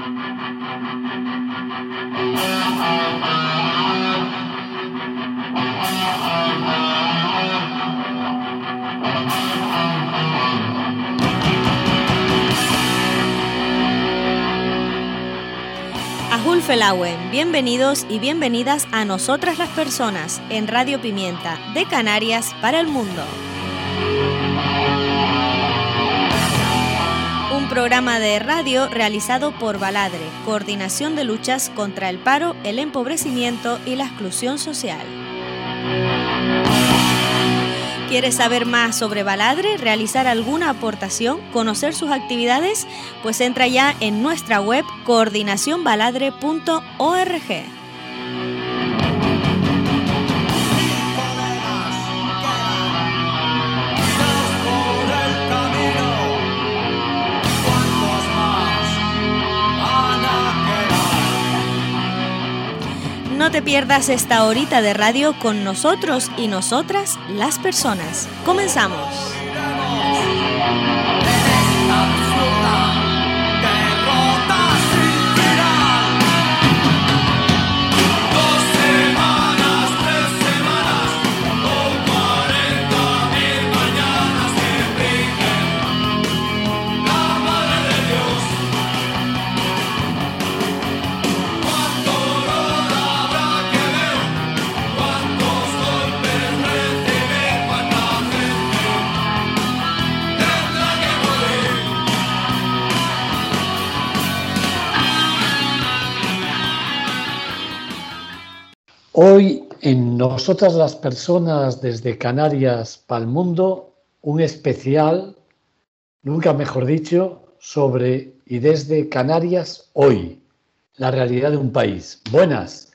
Felauen, bienvenidos y bienvenidas a Nosotras las Personas en Radio Pimienta, de Canarias para el mundo. Un programa de radio realizado por Baladre, Coordinación de Luchas contra el Paro, el Empobrecimiento y la Exclusión Social. ¿Quieres saber más sobre Baladre, realizar alguna aportación, conocer sus actividades? Pues entra ya en nuestra web coordinacionbaladre.org. No te pierdas esta horita de radio con nosotros y nosotras, las personas. ¡Comenzamos! Hoy en Nosotras las Personas desde Canarias para el mundo, un especial, nunca mejor dicho, sobre y desde Canarias hoy, la realidad de un país. Buenas.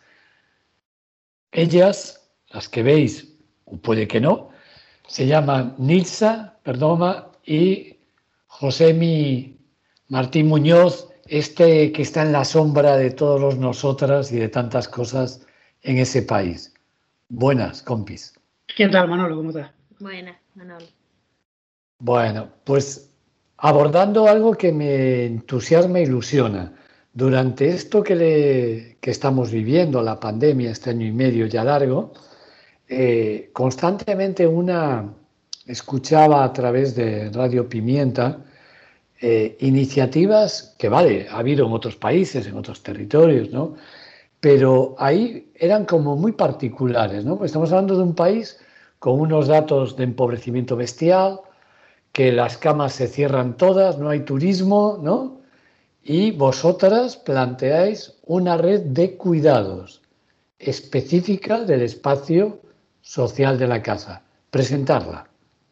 Ellas, las que veis, o puede que no, se llaman Nilsa Perdomo y Josemi Martín Muñoz, que está en la sombra de todos los nosotras y de tantas cosas en ese país. Buenas, compis. ¿Qué tal, Manolo? ¿Cómo estás? Buenas, Manolo. Bueno, pues abordando algo que me entusiasma e ilusiona. Durante esto que estamos viviendo, la pandemia, este año y medio ya largo, constantemente escuchaba a través de Radio Pimienta iniciativas que, vale, ha habido en otros países, en otros territorios, ¿no? Pero ahí eran como muy particulares, ¿no? Pues estamos hablando de un país con unos datos de empobrecimiento bestial, que las camas se cierran todas, no hay turismo, ¿no? Y vosotras planteáis una red de cuidados específica del espacio social de la casa. Presentarla.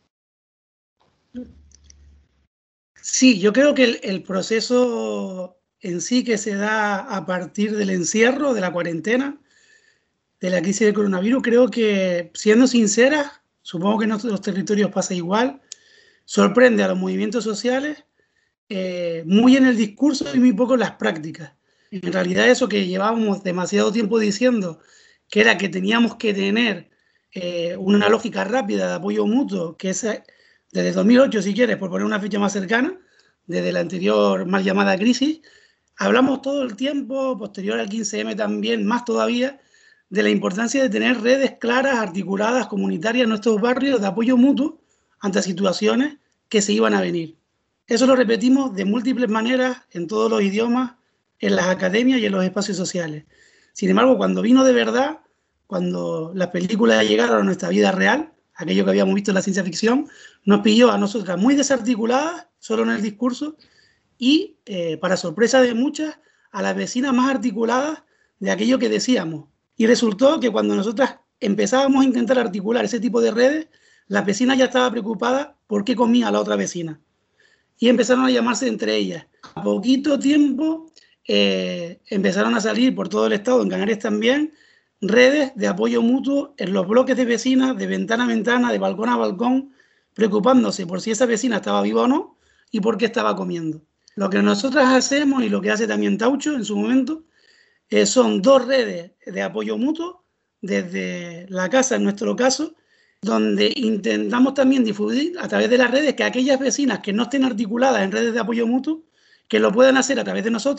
Sí, yo creo que el proceso en sí que se da a partir del encierro, de la cuarentena, de la crisis del coronavirus, creo que, siendo sinceras, supongo que en otros territorios pasa igual, sorprende a los movimientos sociales muy en el discurso y muy poco en las prácticas. En realidad eso que llevábamos demasiado tiempo diciendo, que era que teníamos que tener una lógica rápida de apoyo mutuo, que es desde 2008, si quieres, por poner una fecha más cercana, desde la anterior mal llamada crisis, hablamos todo el tiempo, posterior al 15M también, más todavía, de la importancia de tener redes claras, articuladas, comunitarias en nuestros barrios de apoyo mutuo ante situaciones que se iban a venir. Eso lo repetimos de múltiples maneras en todos los idiomas, en las academias y en los espacios sociales. Sin embargo, cuando vino de verdad, cuando las películas llegaron a nuestra vida real, aquello que habíamos visto en la ciencia ficción, nos pilló a nosotras muy desarticuladas, solo en el discurso, y, para sorpresa de muchas, a las vecinas más articuladas de aquello que decíamos. Y resultó que cuando nosotras empezábamos a intentar articular ese tipo de redes, las vecinas ya estaban preocupadas por qué comía la otra vecina. Y empezaron a llamarse entre ellas. A poquito tiempo empezaron a salir por todo el estado, en Canarias también, redes de apoyo mutuo en los bloques de vecinas, de ventana a ventana, de balcón a balcón, preocupándose por si esa vecina estaba viva o no y por qué estaba comiendo. Lo que nosotras hacemos y lo que hace también Taucho en su momento son dos redes de apoyo mutuo desde la casa, en nuestro caso, donde intentamos también difundir a través de las redes que aquellas vecinas que no estén articuladas en redes de apoyo mutuo, que lo puedan hacer a través de nosotras,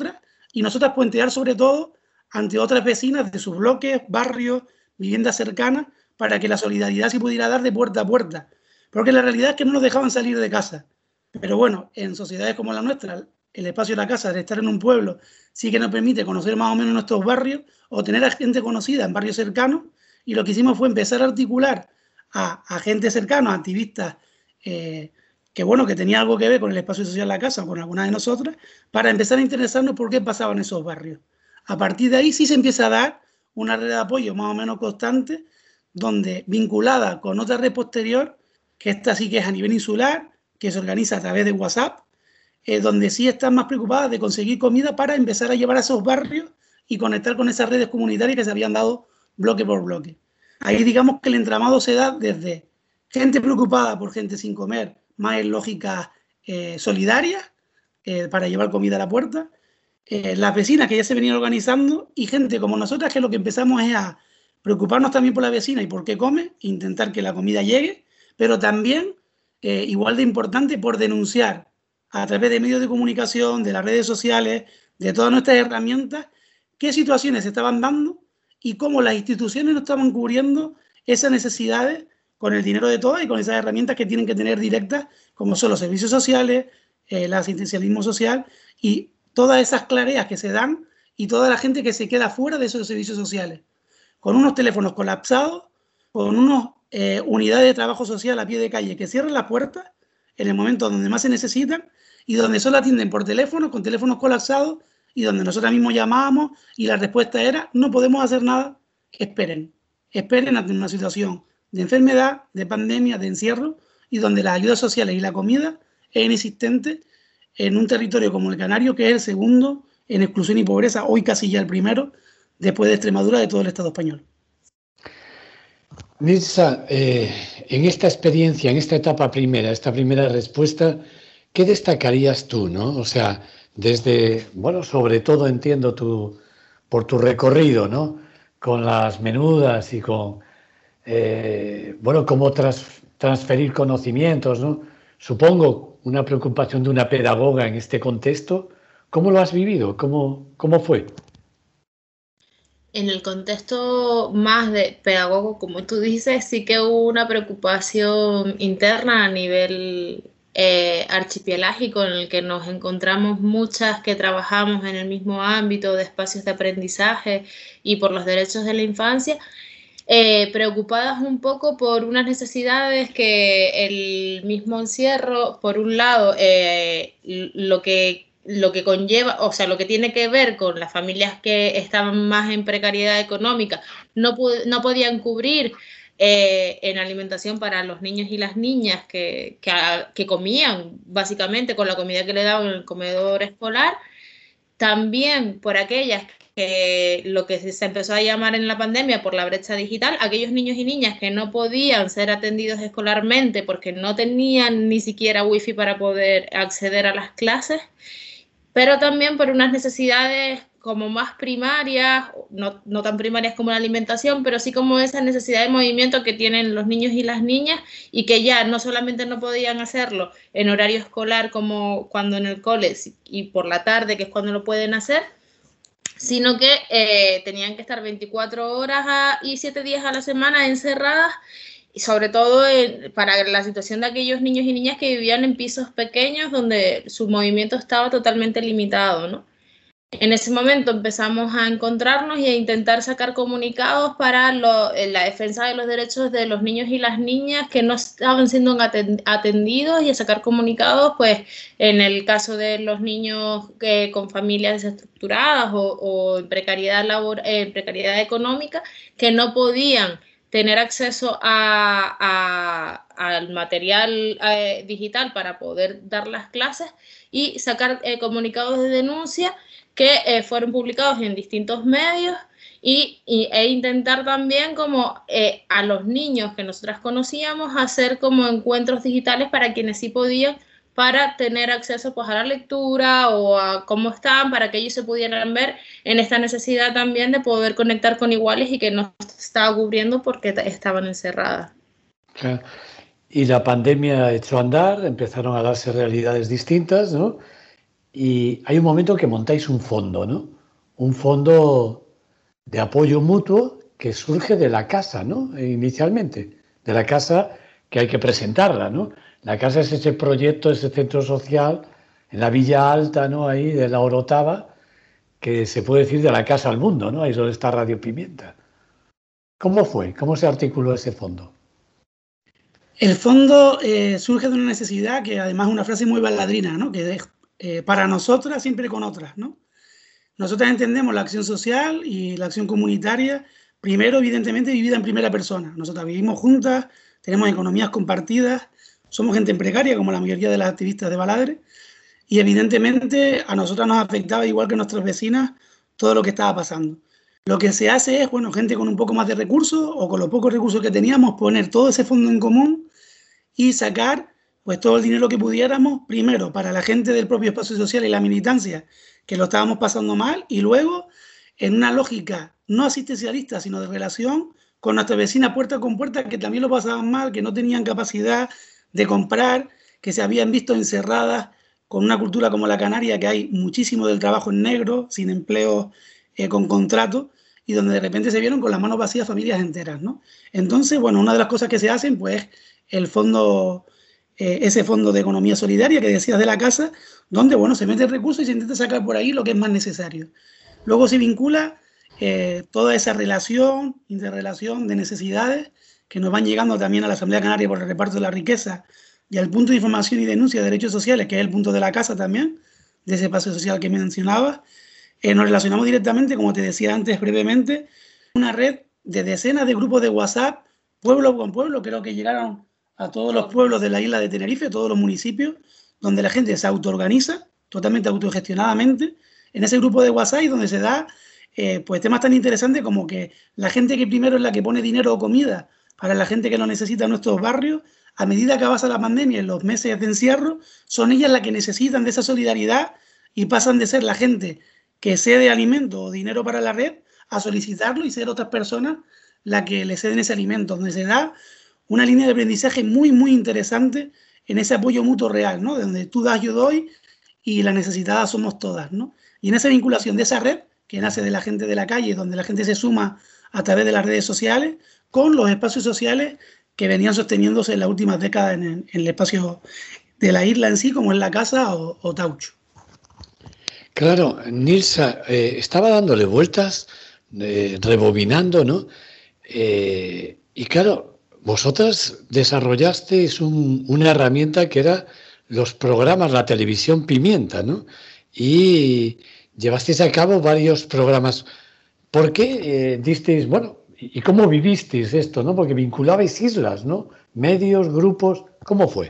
y nosotras puentear sobre todo ante otras vecinas de sus bloques, barrios, viviendas cercanas, para que la solidaridad se pudiera dar de puerta a puerta. Porque la realidad es que no nos dejaban salir de casa. Pero bueno, en sociedades como la nuestra, el espacio de la casa, de estar en un pueblo, sí que nos permite conocer más o menos nuestros barrios o tener a gente conocida en barrios cercanos. Y lo que hicimos fue empezar a articular a gente cercana, a activistas que bueno, que tenía algo que ver con el espacio social de la casa o con alguna de nosotras, para empezar a interesarnos por qué pasaba en esos barrios. A partir de ahí sí se empieza a dar una red de apoyo más o menos constante, donde vinculada con otra red posterior, que esta sí que es a nivel insular, que se organiza a través de WhatsApp, donde sí están más preocupadas de conseguir comida para empezar a llevar a esos barrios y conectar con esas redes comunitarias que se habían dado bloque por bloque. Ahí digamos que el entramado se da desde gente preocupada por gente sin comer, más en lógica solidaria, para llevar comida a la puerta, las vecinas que ya se venían organizando y gente como nosotras que lo que empezamos es a preocuparnos también por la vecina y por qué come, intentar que la comida llegue, pero también, igual de importante, por denunciar a través de medios de comunicación, de las redes sociales, de todas nuestras herramientas, qué situaciones se estaban dando y cómo las instituciones no estaban cubriendo esas necesidades con el dinero de todas y con esas herramientas que tienen que tener directas, como son los servicios sociales, el asistencialismo social y todas esas clareas que se dan y toda la gente que se queda fuera de esos servicios sociales, con unos teléfonos colapsados, con unas unidades de trabajo social a pie de calle que cierran las puertas en el momento donde más se necesitan y donde solo atienden por teléfono, con teléfonos colapsados y donde nosotros mismos llamábamos y la respuesta era: no podemos hacer nada, esperen ante una situación de enfermedad, de pandemia, de encierro, y donde las ayudas sociales y la comida es inexistente en un territorio como el Canario, que es el segundo en exclusión y pobreza, hoy casi ya el primero, después de Extremadura, de todo el Estado español. Mirza, en esta experiencia, en esta etapa primera, esta primera respuesta, ¿qué destacarías tú, no? O sea, desde, bueno, sobre todo entiendo por tu recorrido, ¿no? Con las menudas y con, bueno, cómo transferir conocimientos, ¿no? Supongo una preocupación de una pedagoga en este contexto. ¿Cómo lo has vivido? ¿Cómo fue? En el contexto más de pedagogo, como tú dices, sí que hubo una preocupación interna a nivel archipelágico en el que nos encontramos muchas que trabajamos en el mismo ámbito de espacios de aprendizaje y por los derechos de la infancia, preocupadas un poco por unas necesidades que el mismo encierro, por un lado, lo que conlleva, o sea, lo que tiene que ver con las familias que estaban más en precariedad económica, no podían cubrir en alimentación para los niños y las niñas que comían básicamente con la comida que le daban en el comedor escolar. También por aquellas que lo que se empezó a llamar en la pandemia por la brecha digital, aquellos niños y niñas que no podían ser atendidos escolarmente porque no tenían ni siquiera wifi para poder acceder a las clases, pero también por unas necesidades como más primarias, no tan primarias como la alimentación, pero sí como esa necesidad de movimiento que tienen los niños y las niñas y que ya no solamente no podían hacerlo en horario escolar como cuando en el cole y por la tarde, que es cuando lo pueden hacer, sino que tenían que estar 24 horas y 7 días a la semana encerradas, y sobre todo para la situación de aquellos niños y niñas que vivían en pisos pequeños donde su movimiento estaba totalmente limitado, ¿no? En ese momento empezamos a encontrarnos y a intentar sacar comunicados para la defensa de los derechos de los niños y las niñas que no estaban siendo atendidos, y a sacar comunicados, pues, en el caso de los niños con familias desestructuradas o en precariedad precariedad económica, que no podían tener acceso al material digital para poder dar las clases, y sacar comunicados de denuncia que fueron publicados en distintos medios e intentar también como a los niños que nosotras conocíamos hacer como encuentros digitales para quienes sí podían, para tener acceso pues a la lectura o a cómo estaban, para que ellos se pudieran ver en esta necesidad también de poder conectar con iguales y que no estaba cubriendo porque estaban encerradas. Claro. Y la pandemia echó a andar, empezaron a darse realidades distintas, ¿no? y hay un momento que montáis un fondo, ¿no? Un fondo de apoyo mutuo que surge de la casa, ¿no? Inicialmente, de la casa que hay que presentarla, ¿no? La casa es ese proyecto, ese centro social en la Villa Alta, ¿no? Ahí de la Orotava, que se puede decir de la casa al mundo, ¿no? Ahí es donde está Radio Pimienta. ¿Cómo fue? ¿Cómo se articuló ese fondo? El fondo surge de una necesidad que además es una frase muy baladrina, ¿no? Que es para nosotras siempre con otras, ¿no? Nosotras entendemos la acción social y la acción comunitaria, primero, evidentemente, vivida en primera persona. Nosotras vivimos juntas, tenemos economías compartidas, somos gente precaria, como la mayoría de las activistas de Baladre, y evidentemente a nosotras nos afectaba, igual que a nuestras vecinas, todo lo que estaba pasando. Lo que se hace es, bueno, gente con un poco más de recursos o con los pocos recursos que teníamos, poner todo ese fondo en común y sacar pues todo el dinero que pudiéramos, primero para la gente del propio espacio social y la militancia, que lo estábamos pasando mal, y luego en una lógica no asistencialista, sino de relación con nuestras vecinas puerta con puerta, que también lo pasaban mal, que no tenían capacidad de comprar, que se habían visto encerradas con una cultura como la canaria, que hay muchísimo del trabajo en negro, sin empleo, con contrato, y donde de repente se vieron con las manos vacías familias enteras, ¿no? Entonces, bueno, una de las cosas que se hacen, pues, el fondo, ese fondo de economía solidaria que decías de la casa, donde, bueno, se mete recursos y se intenta sacar por ahí lo que es más necesario. Luego se vincula toda esa relación, interrelación de necesidades que nos van llegando también a la Asamblea Canaria por el reparto de la riqueza y al punto de información y denuncia de derechos sociales, que es el punto de la casa también, de ese espacio social que mencionabas. Nos relacionamos directamente, como te decía antes brevemente, una red de decenas de grupos de WhatsApp, pueblo con pueblo, creo que llegaron a todos los pueblos de la isla de Tenerife, todos los municipios, donde la gente se autoorganiza, totalmente autogestionadamente, en ese grupo de WhatsApp, y donde se da pues temas tan interesantes como que la gente que primero es la que pone dinero o comida para la gente que lo necesita en nuestros barrios, a medida que avanza la pandemia, en los meses de encierro, son ellas las que necesitan de esa solidaridad y pasan de ser la gente que cede alimento o dinero para la red a solicitarlo y ser otras personas las que le ceden ese alimento, donde se da una línea de aprendizaje muy, muy interesante en ese apoyo mutuo real, ¿no? Donde tú das, yo doy y las necesitadas somos todas, ¿no? Y en esa vinculación de esa red, que nace de la gente de la calle, donde la gente se suma a través de las redes sociales, con los espacios sociales que venían sosteniéndose en las últimas décadas en el espacio de la isla en sí, como es la casa o Taucho. Claro, Nilsa, estaba dándole vueltas, rebobinando, ¿no? Y claro, vosotras desarrollasteis una herramienta que era los programas, la televisión Pimienta, ¿no? Y llevasteis a cabo varios programas. ¿Por qué disteis, bueno, y cómo vivisteis esto, ¿no? Porque vinculabais islas, ¿no? Medios, grupos, ¿cómo fue?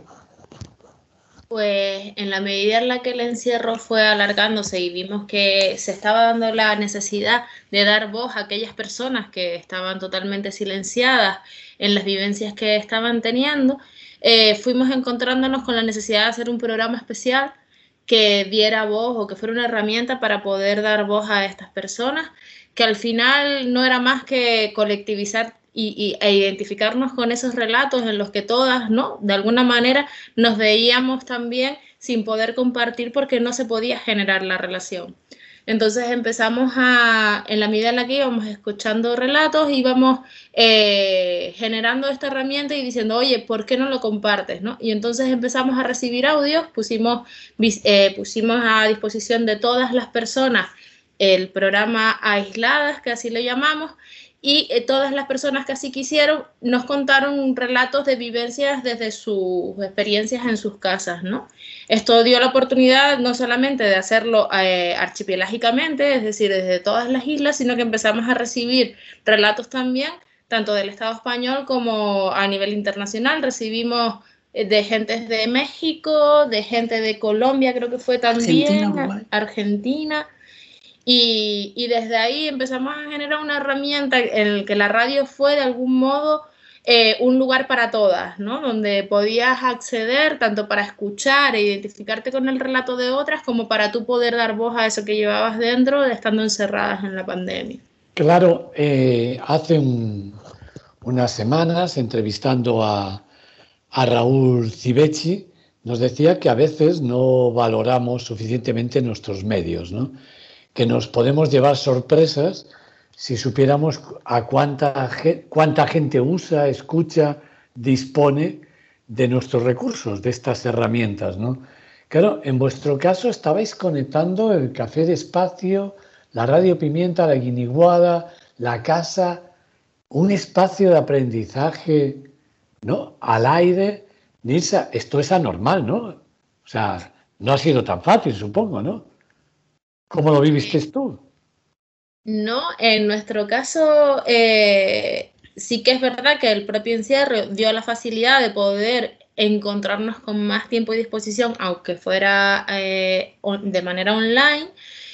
Pues en la medida en la que el encierro fue alargándose y vimos que se estaba dando la necesidad de dar voz a aquellas personas que estaban totalmente silenciadas en las vivencias que estaban teniendo, fuimos encontrándonos con la necesidad de hacer un programa especial que diera voz o que fuera una herramienta para poder dar voz a estas personas, que al final no era más que colectivizar e identificarnos con esos relatos en los que todas, ¿no?, de alguna manera nos veíamos también sin poder compartir porque no se podía generar la relación. Entonces empezamos en la medida en la que íbamos escuchando relatos, íbamos generando esta herramienta y diciendo, oye, ¿por qué no lo compartes?, ¿no? Y entonces empezamos a recibir audios, pusimos a disposición de todas las personas el programa Aisladas, que así lo llamamos, y todas las personas que así quisieron nos contaron relatos de vivencias desde sus experiencias en sus casas, ¿no? Esto dio la oportunidad no solamente de hacerlo archipelágicamente, es decir, desde todas las islas, sino que empezamos a recibir relatos también, tanto del Estado español como a nivel internacional. Recibimos de gente de México, de gente de Colombia, creo que fue también, Argentina. Y desde ahí empezamos a generar una herramienta en la que la radio fue de algún modo un lugar para todas, ¿no? Donde podías acceder tanto para escuchar e identificarte con el relato de otras como para tú poder dar voz a eso que llevabas dentro estando encerradas en la pandemia. Claro, hace unas semanas entrevistando a Raúl Civechi nos decía que a veces no valoramos suficientemente nuestros medios, ¿no? Que nos podemos llevar sorpresas si supiéramos a cuánta gente usa, escucha, dispone de nuestros recursos, de estas herramientas, ¿no? Claro, en vuestro caso estabais conectando el Café de Espacio, la Radio Pimienta, la Guiniguada, la casa, un espacio de aprendizaje, ¿no? Al aire. Nilsa, esto es anormal, ¿no? O sea, no ha sido tan fácil, supongo, ¿no? ¿Cómo lo viviste tú? No, en nuestro caso sí que es verdad que el propio encierro dio la facilidad de poder encontrarnos con más tiempo y disposición, aunque fuera de manera online,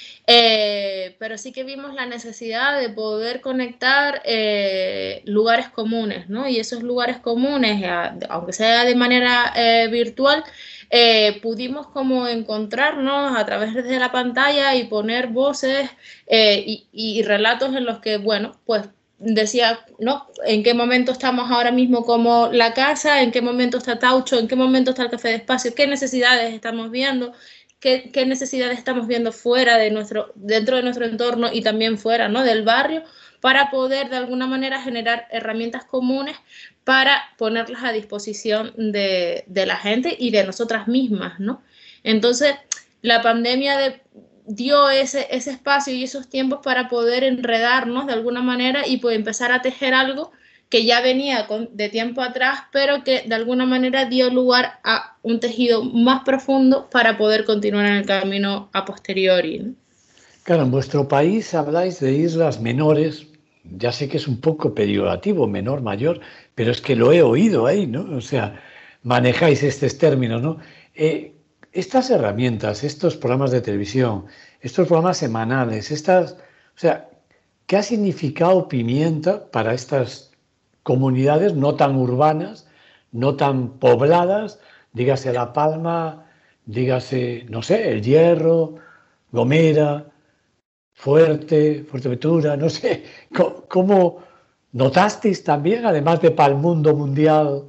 pero sí que vimos la necesidad de poder conectar lugares comunes, ¿no? Y esos lugares comunes, aunque sea de manera virtual, pudimos como encontrarnos a través de la pantalla y poner voces y relatos en los que, bueno, pues decía, ¿no? En qué momento estamos ahora mismo como la casa, en qué momento está Taucho, en qué momento está el Café de Espacio, qué necesidades estamos viendo, qué necesidades estamos viendo fuera de dentro de nuestro entorno y también fuera, ¿no? Del barrio, para poder de alguna manera generar herramientas comunes para ponerlas a disposición de la gente y de nosotras mismas, ¿no? Entonces, la pandemia dio ese espacio y esos tiempos para poder enredarnos de alguna manera y pues empezar a tejer algo que ya venía de tiempo atrás, pero que de alguna manera dio lugar a un tejido más profundo para poder continuar en el camino a posteriori, ¿no? Claro, en vuestro país habláis de islas menores. Ya sé que es un poco peyorativo, menor, mayor, pero es que lo he oído ahí, ¿no? O sea, manejáis estos términos, ¿no? Estas herramientas, estos programas de televisión, estos programas semanales, o sea, ¿qué ha significado Pimienta para estas comunidades no tan urbanas, no tan pobladas? Dígase La Palma, dígase, no sé, El Hierro, Gomera, Fuerteventura, no sé, ¿cómo notasteis también, además de Palmundo Mundial,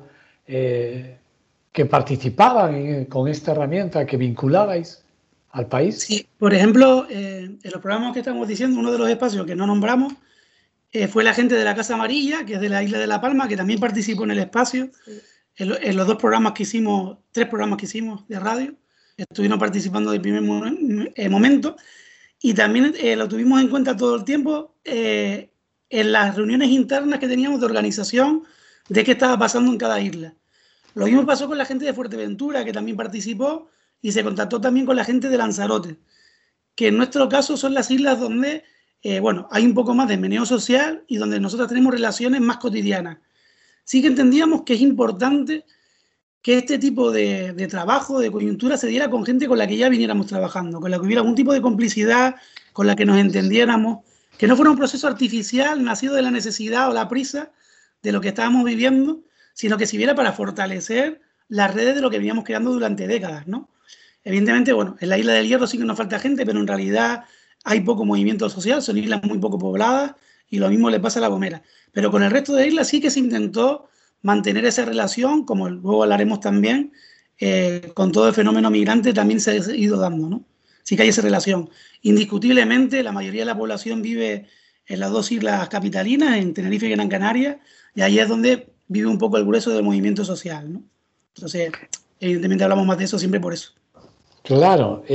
que participaban con esta herramienta, que vinculabais al país? Sí, por ejemplo, en los programas que estamos diciendo, uno de los espacios que no nombramos fue la gente de la Casa Amarilla, que es de la isla de La Palma, que también participó en el espacio. Sí. En los 2 programas que hicimos, 3 programas que hicimos de radio, estuvieron participando del primer momento. Y también lo tuvimos en cuenta todo el tiempo en las reuniones internas que teníamos de organización de qué estaba pasando en cada isla. Lo mismo pasó con la gente de Fuerteventura, que también participó, y se contactó también con la gente de Lanzarote, que en nuestro caso son las islas donde bueno, hay un poco más de meneo social y donde nosotros tenemos relaciones más cotidianas. Sí que entendíamos que es importante que este tipo de trabajo, de coyuntura, se diera con gente con la que ya viniéramos trabajando, con la que hubiera algún tipo de complicidad, con la que nos entendiéramos, que no fuera un proceso artificial nacido de la necesidad o la prisa de lo que estábamos viviendo, sino que sirviera para fortalecer las redes de lo que veníamos creando durante décadas, ¿no? Evidentemente, bueno, en la isla del Hierro sí que nos falta gente, pero en realidad hay poco movimiento social, son islas muy poco pobladas y lo mismo le pasa a La Gomera. Pero con el resto de islas sí que se intentó mantener esa relación, como luego hablaremos también, con todo el fenómeno migrante también se ha ido dando, ¿no? Sí que hay esa relación. Indiscutiblemente, la mayoría de la población vive en las 2 islas capitalinas, en Tenerife y Gran Canaria, y ahí es donde vive un poco el grueso del movimiento social, ¿no? Entonces, evidentemente hablamos más de eso siempre por eso. Claro,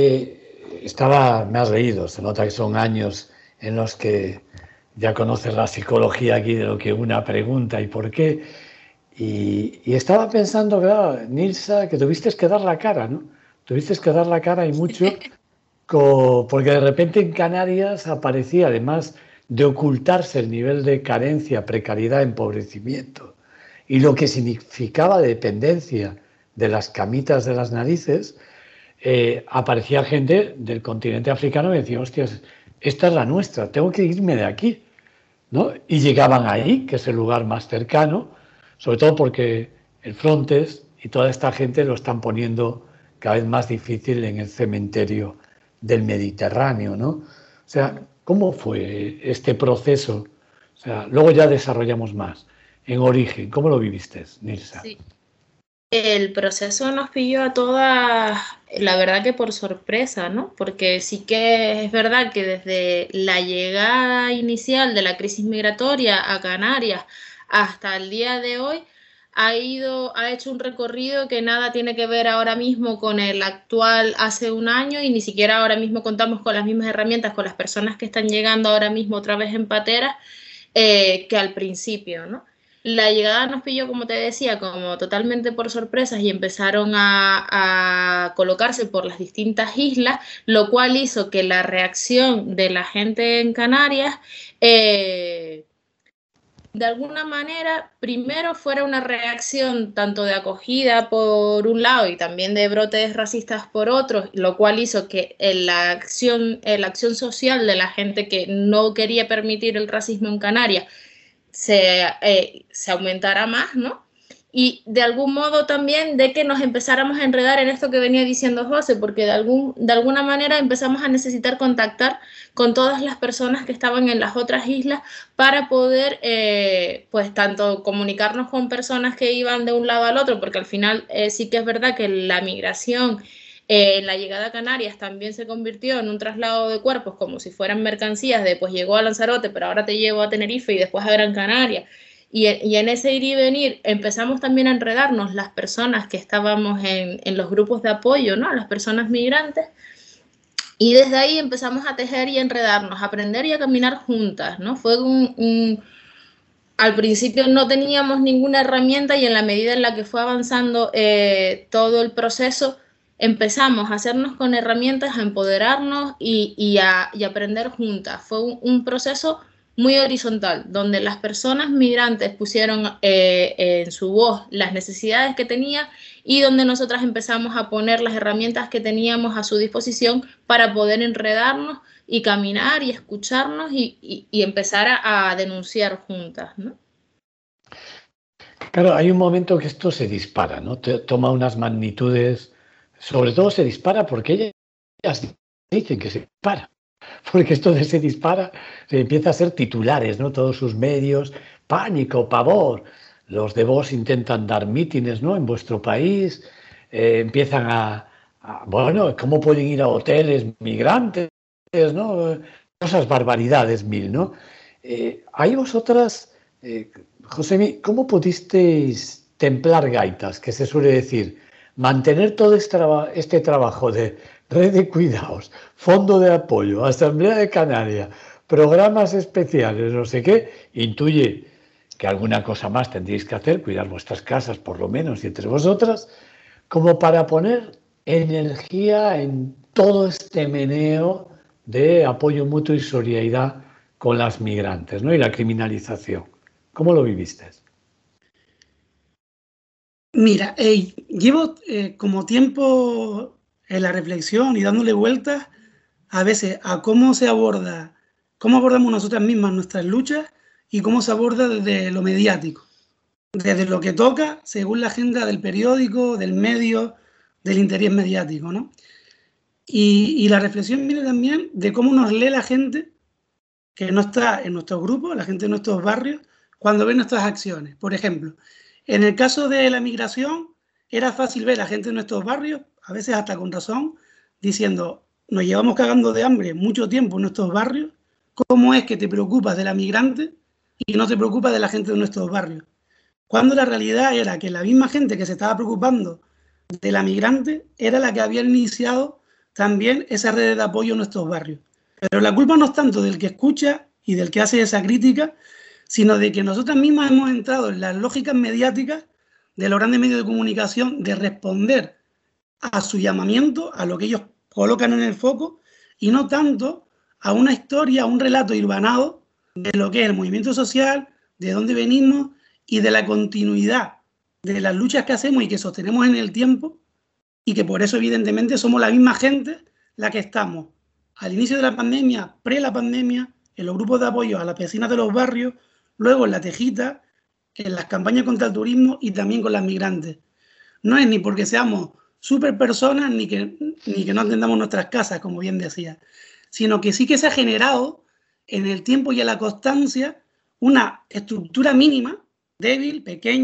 me has reído, se nota que son años en los que ya conoces la psicología aquí de lo que una pregunta y por qué. Y estaba pensando, claro, Nilsa, que tuviste que dar la cara, ¿no? Tuviste que dar la cara y mucho, porque de repente en Canarias aparecía, además de ocultarse el nivel de carencia, precariedad, empobrecimiento y lo que significaba dependencia de las camitas de las narices, aparecía gente del continente africano y decía, hostias, esta es la nuestra, tengo que irme de aquí, ¿no? Y llegaban ahí, que es el lugar más cercano, sobre todo porque el Frontex y toda esta gente lo están poniendo cada vez más difícil en el cementerio del Mediterráneo, ¿no? O sea, ¿cómo fue este proceso? O sea, luego ya desarrollamos más. En origen, ¿cómo lo viviste, Nilsa? Sí. El proceso nos pilló a todas, la verdad que por sorpresa, ¿no? Porque sí que es verdad que desde la llegada inicial de la crisis migratoria a Canarias hasta el día de hoy ha hecho un recorrido que nada tiene que ver ahora mismo con el actual hace un año, y ni siquiera ahora mismo contamos con las mismas herramientas con las personas que están llegando ahora mismo otra vez en pateras que al principio, ¿no? La llegada nos pilló, como te decía, como totalmente por sorpresas, y empezaron a colocarse por las distintas islas, lo cual hizo que la reacción de la gente en Canarias, de alguna manera, primero fuera una reacción tanto de acogida por un lado y también de brotes racistas por otro, lo cual hizo que la acción social de la gente que no quería permitir el racismo en Canarias se aumentará más, ¿no? Y de algún modo también de que nos empezáramos a enredar en esto que venía diciendo José, porque de alguna manera empezamos a necesitar contactar con todas las personas que estaban en las otras islas para poder, pues tanto comunicarnos con personas que iban de un lado al otro, porque al final sí que es verdad que la migración en la llegada a Canarias también se convirtió en un traslado de cuerpos, como si fueran mercancías, de pues llegó a Lanzarote, pero ahora te llevo a Tenerife y después a Gran Canaria. Y en ese ir y venir empezamos también a enredarnos las personas que estábamos en los grupos de apoyo, ¿no? Las personas migrantes. Y desde ahí empezamos a tejer y a enredarnos, a aprender y a caminar juntas, ¿no? Fue al principio no teníamos ninguna herramienta, y en la medida en la que fue avanzando todo el proceso, empezamos a hacernos con herramientas, a empoderarnos y a aprender juntas. Fue un proceso muy horizontal, donde las personas migrantes pusieron en su voz las necesidades que tenían, y donde nosotras empezamos a poner las herramientas que teníamos a su disposición para poder enredarnos y caminar y escucharnos y empezar a denunciar juntas, ¿no? Claro, hay un momento que esto se dispara, ¿no? Toma unas magnitudes, sobre todo se dispara porque ellas dicen que se dispara. Porque esto de se dispara se empieza a ser titulares, ¿no? Todos sus medios, pánico, pavor. Los de Vox intentan dar mítines, ¿no? En vuestro país, empiezan bueno, ¿cómo pueden ir a hoteles migrantes, ¿no? Esas barbaridades mil, ¿no? Ahí vosotras, Josemi, ¿cómo pudisteis templar gaitas, que se suele decir? Mantener todo este trabajo de red de cuidados, fondo de apoyo, asamblea de Canarias, programas especiales, no sé qué, intuye que alguna cosa más tendréis que hacer, cuidar vuestras casas por lo menos y entre vosotras, como para poner energía en todo este meneo de apoyo mutuo y solidaridad con las migrantes, ¿no? Y la criminalización. ¿Cómo lo viviste? Mira, llevo como tiempo en la reflexión y dándole vueltas a veces a cómo abordamos nosotras mismas nuestras luchas y cómo se aborda desde lo mediático, desde lo que toca según la agenda del periódico, del medio, del interés mediático, ¿no? Y la reflexión viene también de cómo nos lee la gente que no está en nuestros grupos, la gente de nuestros barrios, cuando ve nuestras acciones. Por ejemplo, en el caso de la migración, era fácil ver a la gente de nuestros barrios, a veces hasta con razón, diciendo, nos llevamos cagando de hambre mucho tiempo en nuestros barrios, ¿cómo es que te preocupas de la migrante y no te preocupas de la gente de nuestros barrios? Cuando la realidad era que la misma gente que se estaba preocupando de la migrante era la que había iniciado también esa red de apoyo en nuestros barrios. Pero la culpa no es tanto del que escucha y del que hace esa crítica, sino de que nosotras mismas hemos entrado en las lógicas mediáticas de los grandes medios de comunicación de responder a su llamamiento, a lo que ellos colocan en el foco, y no tanto a una historia, a un relato urbanado de lo que es el movimiento social, de dónde venimos y de la continuidad de las luchas que hacemos y que sostenemos en el tiempo, y que por eso evidentemente somos la misma gente la que estamos al inicio de la pandemia, pre la pandemia, en los grupos de apoyo a las vecinas de los barrios, luego en la Tejita, en las campañas contra el turismo y también con las migrantes. No es ni porque seamos super personas ni que no atendamos nuestras casas, como bien decía, sino que sí que se ha generado en el tiempo y a la constancia una estructura mínima, débil, pequeña,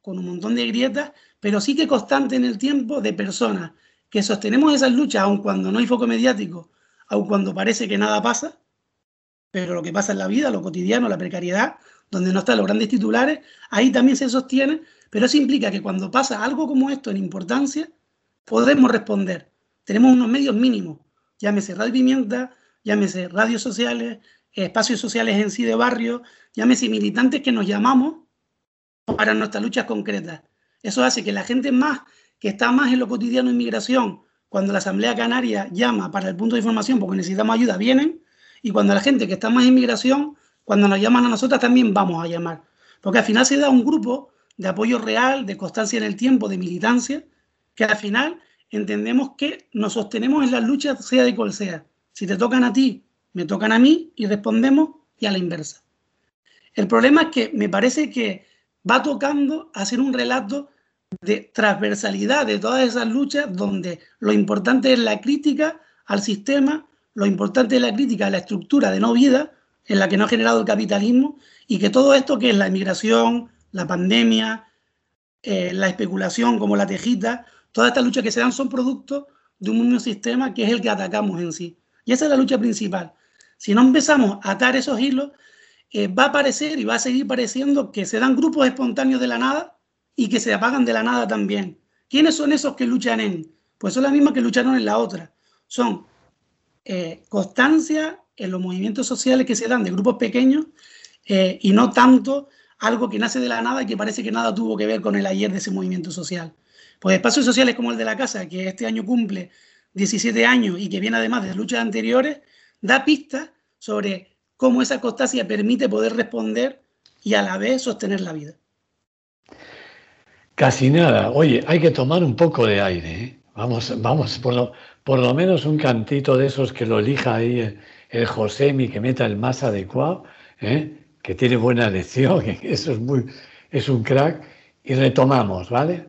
con un montón de grietas, pero sí que constante en el tiempo, de personas que sostenemos esas luchas aun cuando no hay foco mediático, aun cuando parece que nada pasa, pero lo que pasa en la vida, lo cotidiano, la precariedad, donde no están los grandes titulares, ahí también se sostiene, pero eso implica que cuando pasa algo como esto en importancia, podemos responder. Tenemos unos medios mínimos, llámese Radio Pimienta, llámese radios sociales, espacios sociales en sí de barrio, llámese militantes que nos llamamos para nuestras luchas concretas. Eso hace que la gente que está más en lo cotidiano en migración, cuando la Asamblea Canaria llama para el punto de información porque necesitamos ayuda, vienen, y cuando la gente que está más en migración, cuando nos llaman a nosotras también vamos a llamar. Porque al final se da un grupo de apoyo real, de constancia en el tiempo, de militancia, que al final entendemos que nos sostenemos en las luchas, sea de cual sea. Si te tocan a ti, me tocan a mí, y respondemos, y a la inversa. El problema es que me parece que va tocando hacer un relato de transversalidad de todas esas luchas, donde lo importante es la crítica al sistema, lo importante es la crítica a la estructura de no vida en la que nos ha generado el capitalismo, y que todo esto que es la inmigración, la pandemia, la especulación como la tejita, todas estas luchas que se dan son producto de un mismo sistema que es el que atacamos en sí. Y esa es la lucha principal. Si no empezamos a atar esos hilos, va a aparecer y va a seguir pareciendo que se dan grupos espontáneos de la nada y que se apagan de la nada también. ¿Quiénes son esos que luchan en? Pues son las mismas que lucharon en la otra. Son constancia en los movimientos sociales que se dan de grupos pequeños y no tanto algo que nace de la nada y que parece que nada tuvo que ver con el ayer de ese movimiento social. Pues espacios sociales como el de la Casa, que este año cumple 17 años y que viene además de luchas anteriores, da pistas sobre cómo esa constancia permite poder responder y a la vez sostener la vida. Casi nada. Oye, hay que tomar un poco de aire, ¿eh? Vamos, por lo menos un cantito de esos que lo elija ahí el Josemi, que meta el más adecuado, que tiene buena lección, eso es un crack, y retomamos, ¿vale?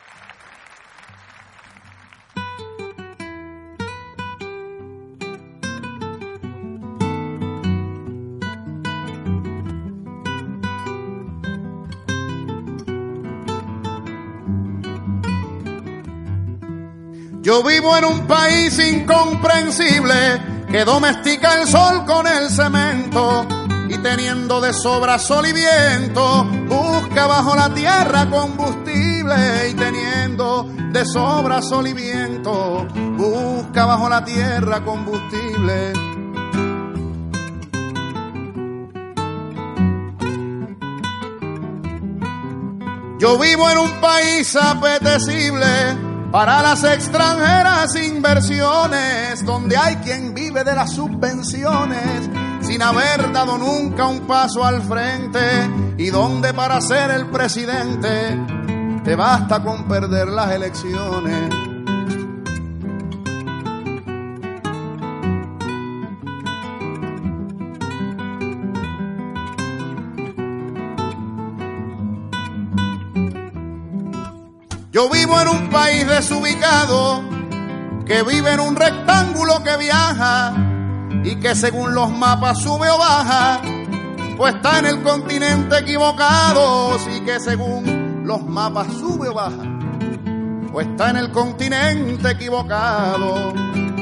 Yo vivo en un país incomprensible que domestica el sol con el cemento y teniendo de sobra sol y viento busca bajo la tierra combustible y teniendo de sobra sol y viento busca bajo la tierra combustible. Yo vivo en un país apetecible para las extranjeras inversiones, donde hay quien vive de las subvenciones sin haber dado nunca un paso al frente, y donde para ser el presidente te basta con perder las elecciones. Yo vivo en un país desubicado, que vive en un rectángulo que viaja y que según los mapas sube o baja, pues está en el continente equivocado. Sí, que según los mapas sube o baja, pues está en el continente equivocado.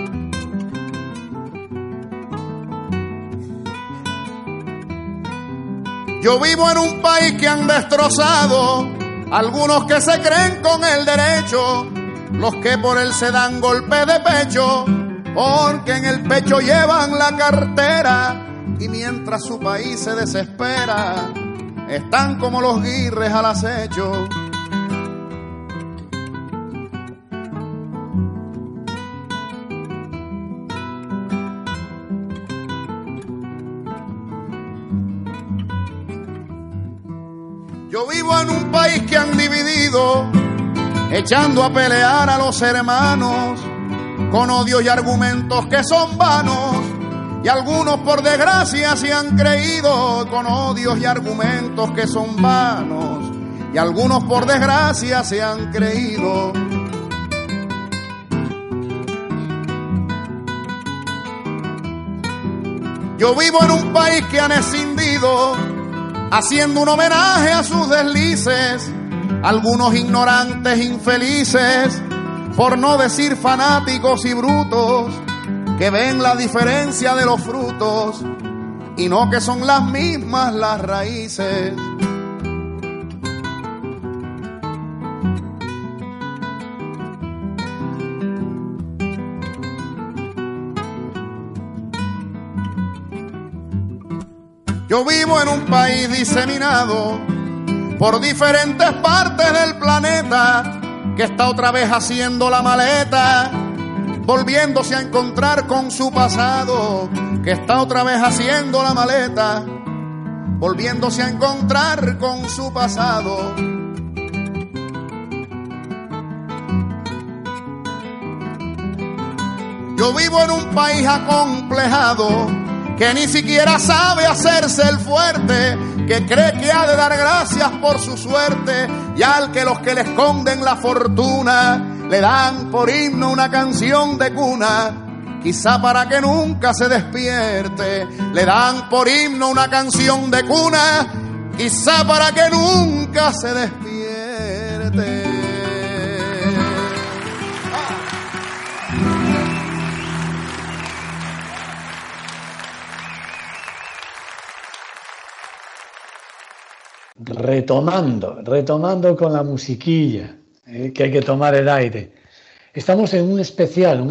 Yo vivo en un país que han destrozado algunos que se creen con el derecho, los que por él se dan golpe de pecho, porque en el pecho llevan la cartera, y mientras su país se desespera, están como los guirres al acecho. Yo vivo en un país que han dividido, echando a pelear a los hermanos, con odios y argumentos que son vanos, y algunos por desgracia se han creído, con odios y argumentos que son vanos, y algunos por desgracia se han creído. Yo vivo en un país que han escindido, haciendo un homenaje a sus deslices, algunos ignorantes infelices, por no decir fanáticos y brutos, que ven la diferencia de los frutos y no que son las mismas las raíces. Yo vivo en un país diseminado por diferentes partes del planeta, que está otra vez haciendo la maleta, volviéndose a encontrar con su pasado, que está otra vez haciendo la maleta, volviéndose a encontrar con su pasado. Yo vivo en un país acomplejado, que ni siquiera sabe hacerse el fuerte, que cree que ha de dar gracias por su suerte, y al que los que le esconden la fortuna le dan por himno una canción de cuna, quizá para que nunca se despierte. Le dan por himno una canción de cuna, quizá para que nunca se despierte. Retomando con la musiquilla, que hay que tomar el aire. Estamos en un especial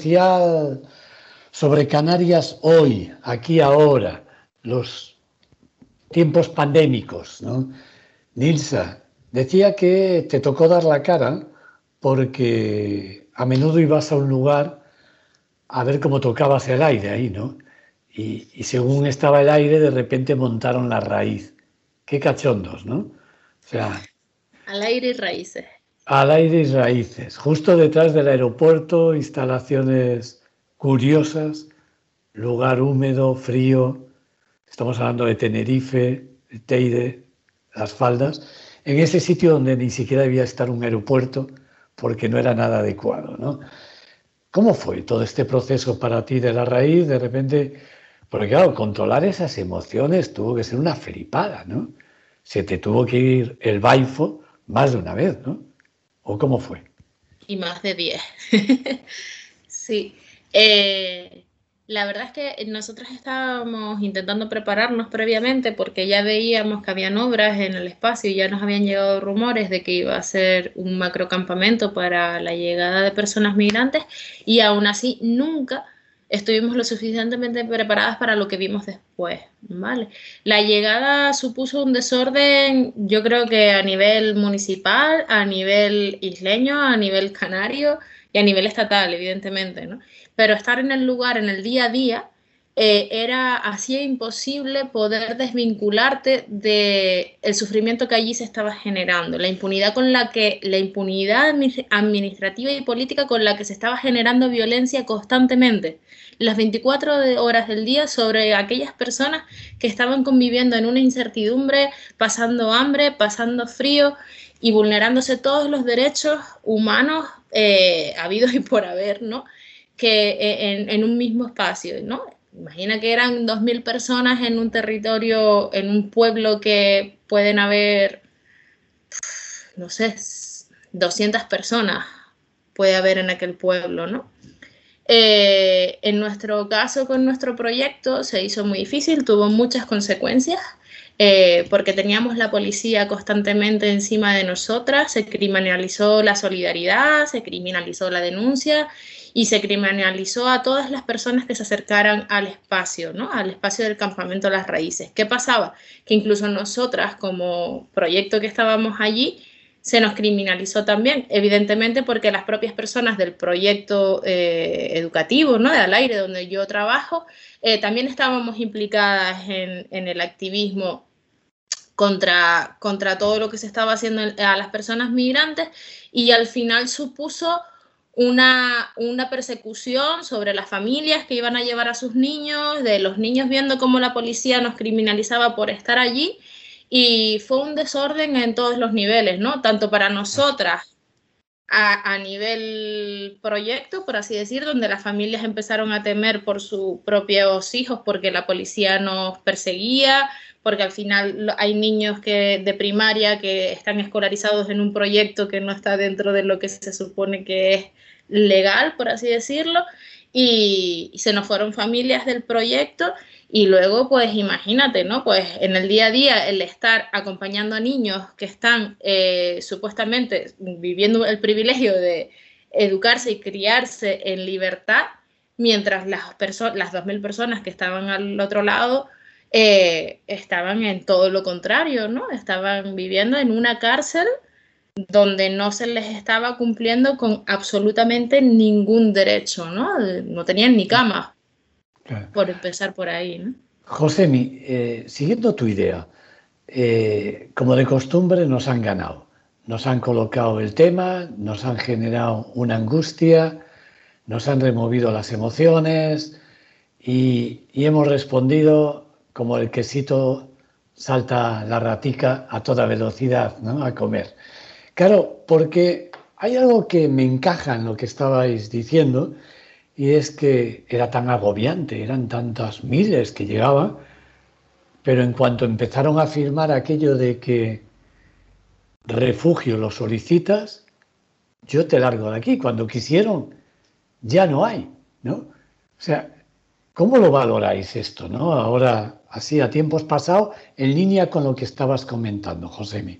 sobre Canarias hoy, aquí ahora, los tiempos pandémicos, ¿no? Nilsa, decía que te tocó dar la cara porque a menudo ibas a un lugar a ver cómo tocabas el aire ahí, ¿no? Y según estaba el aire, de repente montaron la raíz. Qué cachondos, ¿no? O sea, al aire y raíces. Al aire y raíces. Justo detrás del aeropuerto, instalaciones curiosas, lugar húmedo, frío. Estamos hablando de Tenerife, de Teide, Las Faldas. En ese sitio donde ni siquiera debía estar un aeropuerto porque no era nada adecuado, ¿no? ¿Cómo fue todo este proceso para ti de la raíz? De repente... Porque claro, controlar esas emociones tuvo que ser una flipada, ¿no? Se te tuvo que ir el baifo más de una vez, ¿no? ¿O cómo fue? Y más de 10. Sí. La verdad es que nosotros estábamos intentando prepararnos previamente porque ya veíamos que habían obras en el espacio y ya nos habían llegado rumores de que iba a ser un macrocampamento para la llegada de personas migrantes y aún así nunca estuvimos lo suficientemente preparadas para lo que vimos después, ¿vale? La llegada supuso un desorden, yo creo que a nivel municipal, a nivel isleño, a nivel canario y a nivel estatal, evidentemente, ¿no? Pero estar en el lugar, en el día a día, hacía imposible poder desvincularte del sufrimiento que allí se estaba generando, la impunidad administrativa y política con la que se estaba generando violencia constantemente, las 24 horas del día sobre aquellas personas que estaban conviviendo en una incertidumbre, pasando hambre, pasando frío y vulnerándose todos los derechos humanos habidos y por haber, ¿no? Que en un mismo espacio, ¿no? Imagina que eran 2.000 personas en un territorio, en un pueblo que pueden haber, no sé, 200 personas puede haber en aquel pueblo, ¿no? En nuestro caso, con nuestro proyecto, se hizo muy difícil, tuvo muchas consecuencias, porque teníamos la policía constantemente encima de nosotras, se criminalizó la solidaridad, se criminalizó la denuncia y se criminalizó a todas las personas que se acercaran al espacio, ¿no? Al espacio del campamento Las Raíces. ¿Qué pasaba? Que incluso nosotras, como proyecto que estábamos allí, se nos criminalizó también, evidentemente porque las propias personas del proyecto educativo, ¿no? De Al Aire, donde yo trabajo, también estábamos implicadas en el activismo contra todo lo que se estaba haciendo a las personas migrantes y al final supuso una persecución sobre las familias que iban a llevar a sus niños, de los niños viendo cómo la policía nos criminalizaba por estar allí y fue un desorden en todos los niveles, ¿no? Tanto para nosotras a nivel proyecto, por así decir, donde las familias empezaron a temer por sus propios hijos porque la policía nos perseguía, porque al final hay niños de primaria que están escolarizados en un proyecto que no está dentro de lo que se supone que es legal, por así decirlo, y se nos fueron familias del proyecto. Y luego, pues imagínate, ¿no? Pues en el día a día el estar acompañando a niños que están supuestamente viviendo el privilegio de educarse y criarse en libertad, mientras las 2.000 personas que estaban al otro lado estaban en todo lo contrario, ¿no? Estaban viviendo en una cárcel donde no se les estaba cumpliendo con absolutamente ningún derecho, ¿no? No tenían ni cama. Claro. Por empezar por ahí, ¿no? Josemi, siguiendo tu idea, como de costumbre nos han ganado, nos han colocado el tema, nos han generado una angustia, nos han removido las emociones y hemos respondido como el quesito salta la ratica a toda velocidad, ¿no? A comer. Claro, porque hay algo que me encaja en lo que estabais diciendo. Y es que era tan agobiante, eran tantas miles que llegaban, pero en cuanto empezaron a afirmar aquello de que refugio lo solicitas, yo te largo de aquí. Cuando quisieron, ya no hay, ¿no? O sea, ¿cómo lo valoráis esto, no? Ahora, así a tiempos pasados, en línea con lo que estabas comentando, Josemi.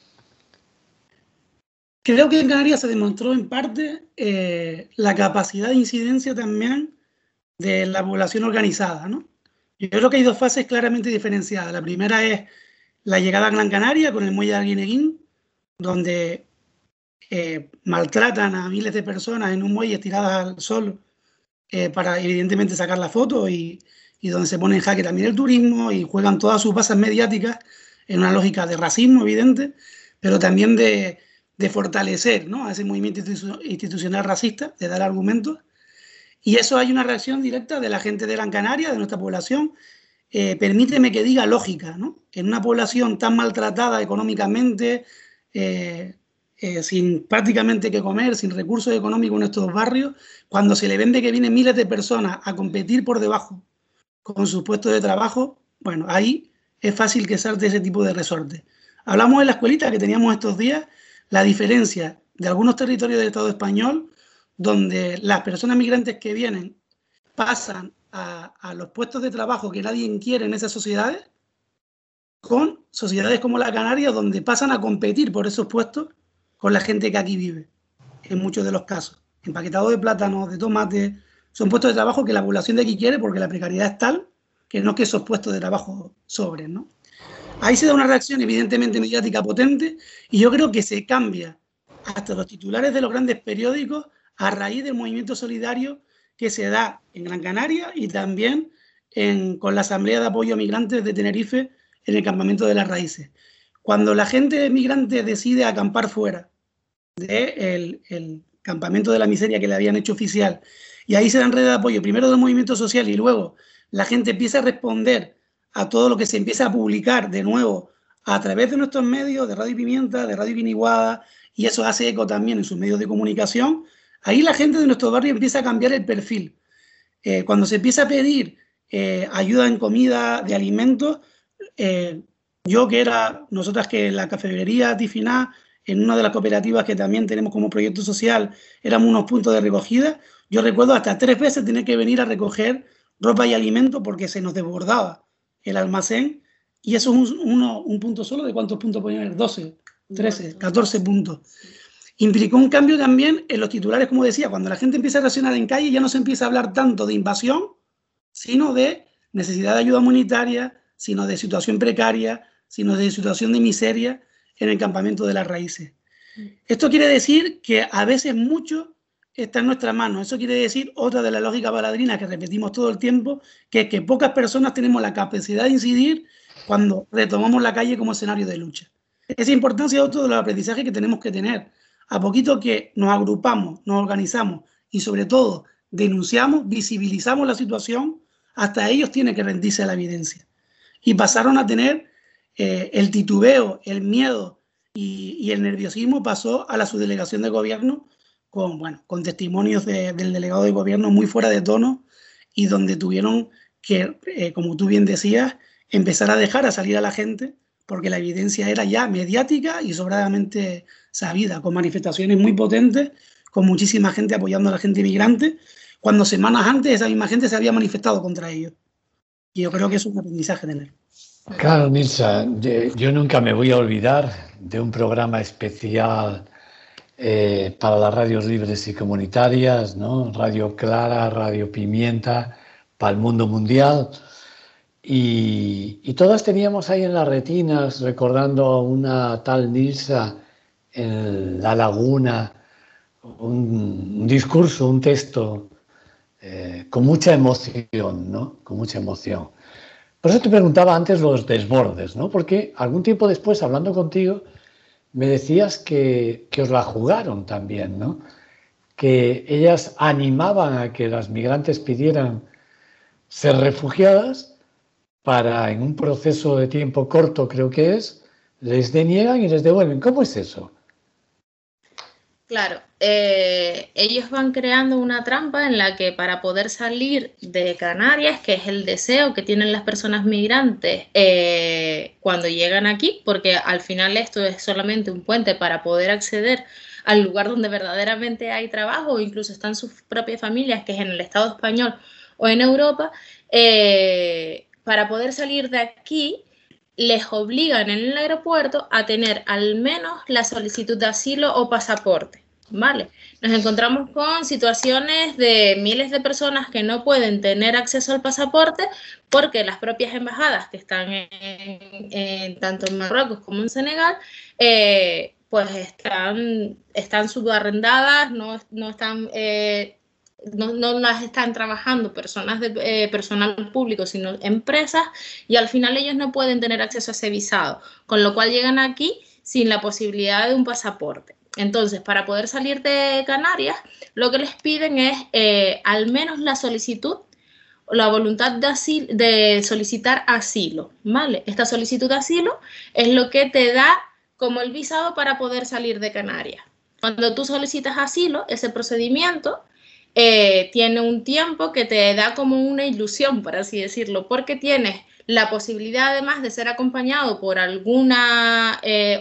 Creo que en Canarias se demostró en parte la capacidad de incidencia también de la población organizada, ¿no? Yo creo que hay dos fases claramente diferenciadas. La primera es la llegada a Gran Canaria con el muelle de Arguineguín, donde maltratan a miles de personas en un muelle tiradas al sol para evidentemente sacar la foto y donde se pone en jaque también el turismo y juegan todas sus bases mediáticas en una lógica de racismo evidente, pero también de fortalecer, ¿no?, a ese movimiento institucional racista, de dar argumentos. Y eso hay una reacción directa de la gente de Gran Canaria, de nuestra población. Permíteme que diga lógica, ¿no? En una población tan maltratada económicamente, sin prácticamente que comer, sin recursos económicos en estos barrios, cuando se le vende que vienen miles de personas a competir por debajo con sus puestos de trabajo, bueno, ahí es fácil que salte ese tipo de resorte. Hablamos de la escuelita que teníamos estos días, la diferencia de algunos territorios del Estado español donde las personas migrantes que vienen pasan a los puestos de trabajo que nadie quiere en esas sociedades, con sociedades como la Canaria, donde pasan a competir por esos puestos con la gente que aquí vive, en muchos de los casos. Empaquetado de plátanos, de tomates, son puestos de trabajo que la población de aquí quiere porque la precariedad es tal que no que esos puestos de trabajo sobren, ¿no? Ahí se da una reacción evidentemente mediática potente y yo creo que se cambia hasta los titulares de los grandes periódicos a raíz del movimiento solidario que se da en Gran Canaria y también con la Asamblea de Apoyo a Migrantes de Tenerife en el Campamento de las Raíces. Cuando la gente migrante decide acampar fuera del Campamento de la Miseria que le habían hecho oficial y ahí se dan redes de apoyo, primero del movimiento social y luego la gente empieza a responder a todo lo que se empieza a publicar de nuevo a través de nuestros medios, de Radio Pimienta, de Radio Piniguada, y eso hace eco también en sus medios de comunicación, ahí la gente de nuestro barrio empieza a cambiar el perfil. Cuando se empieza a pedir ayuda en comida, de alimentos, nosotras que en la cafetería Tifiná, en una de las cooperativas que también tenemos como proyecto social, éramos unos puntos de recogida, yo recuerdo hasta 3 veces tener que venir a recoger ropa y alimentos porque se nos desbordaba el almacén, y eso es un punto solo. ¿De cuántos puntos podían haber? 12, 13, 14 puntos. Implicó un cambio también en los titulares, como decía, cuando la gente empieza a reaccionar en calle ya no se empieza a hablar tanto de invasión, sino de necesidad de ayuda humanitaria, sino de situación precaria, sino de situación de miseria en el Campamento de las Raíces. Esto quiere decir que a veces mucho está en nuestras manos. Eso quiere decir otra de las lógicas baladrinas que repetimos todo el tiempo, que es que pocas personas tenemos la capacidad de incidir cuando retomamos la calle como escenario de lucha. Esa importancia es otro de los aprendizajes que tenemos que tener. A poquito que nos agrupamos, nos organizamos y sobre todo denunciamos, visibilizamos la situación, hasta ellos tiene que rendirse a la evidencia. Y pasaron a tener el titubeo, el miedo y el nerviosismo pasó a la subdelegación de gobierno con testimonios del delegado de gobierno muy fuera de tono y donde tuvieron que, como tú bien decías, empezar a dejar a salir a la gente porque la evidencia era ya mediática y sobradamente sabida, con manifestaciones muy potentes, con muchísima gente apoyando a la gente inmigrante, cuando semanas antes esa misma gente se había manifestado contra ellos. Y yo creo que es un aprendizaje tener. Claro, Nilsa, yo nunca me voy a olvidar de un programa especial para las radios libres y comunitarias, ¿no? Radio Clara, Radio Pimienta, para el mundo mundial. Y todas teníamos ahí en las retinas, recordando a una tal Nilsa en La Laguna, un discurso, un texto con mucha emoción, ¿no? Con mucha emoción. Por eso te preguntaba antes los desbordes, ¿no? Porque algún tiempo después, hablando contigo, me decías que os la jugaron también, ¿no? Que ellas animaban a que las migrantes pidieran ser refugiadas para, en un proceso de tiempo corto, creo que es, les deniegan y les devuelven. ¿Cómo es eso? Claro, ellos van creando una trampa en la que para poder salir de Canarias, que es el deseo que tienen las personas migrantes cuando llegan aquí, porque al final esto es solamente un puente para poder acceder al lugar donde verdaderamente hay trabajo o incluso están sus propias familias, que es en el Estado español o en Europa, para poder salir de aquí les obligan en el aeropuerto a tener al menos la solicitud de asilo o pasaporte, ¿vale? Nos encontramos con situaciones de miles de personas que no pueden tener acceso al pasaporte porque las propias embajadas que están tanto en Marruecos como en Senegal, pues están subarrendadas, no las están trabajando personal público, sino empresas, y al final ellos no pueden tener acceso a ese visado, con lo cual llegan aquí sin la posibilidad de un pasaporte. Entonces, para poder salir de Canarias, lo que les piden es al menos la solicitud, la voluntad de solicitar asilo, ¿vale? Esta solicitud de asilo es lo que te da como el visado para poder salir de Canarias. Cuando tú solicitas asilo, ese procedimiento tiene un tiempo que te da como una ilusión, por así decirlo, porque tienes la posibilidad además de ser acompañado por alguna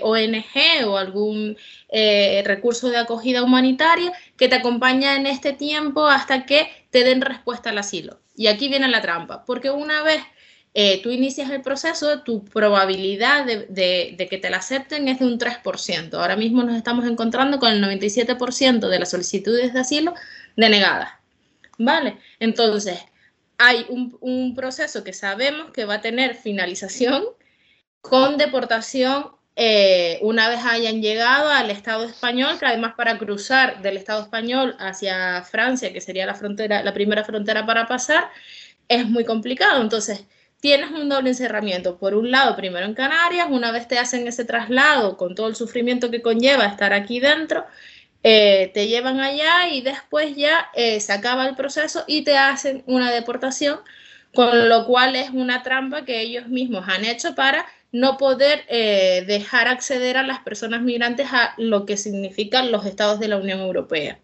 ONG o algún recurso de acogida humanitaria que te acompaña en este tiempo hasta que te den respuesta al asilo. Y aquí viene la trampa, porque una vez tú inicias el proceso, tu probabilidad de que te la acepten es de un 3%. Ahora mismo nos estamos encontrando con el 97% de las solicitudes de asilo denegadas, ¿vale? Entonces, hay un proceso que sabemos que va a tener finalización con deportación una vez hayan llegado al Estado español, que además para cruzar del Estado español hacia Francia, que sería la primera frontera para pasar, es muy complicado. Entonces, tienes un doble encerramiento. Por un lado, primero en Canarias, una vez te hacen ese traslado con todo el sufrimiento que conlleva estar aquí dentro, te llevan allá y después ya se acaba el proceso y te hacen una deportación, con lo cual es una trampa que ellos mismos han hecho para no poder dejar acceder a las personas migrantes a lo que significan los estados de la Unión Europea.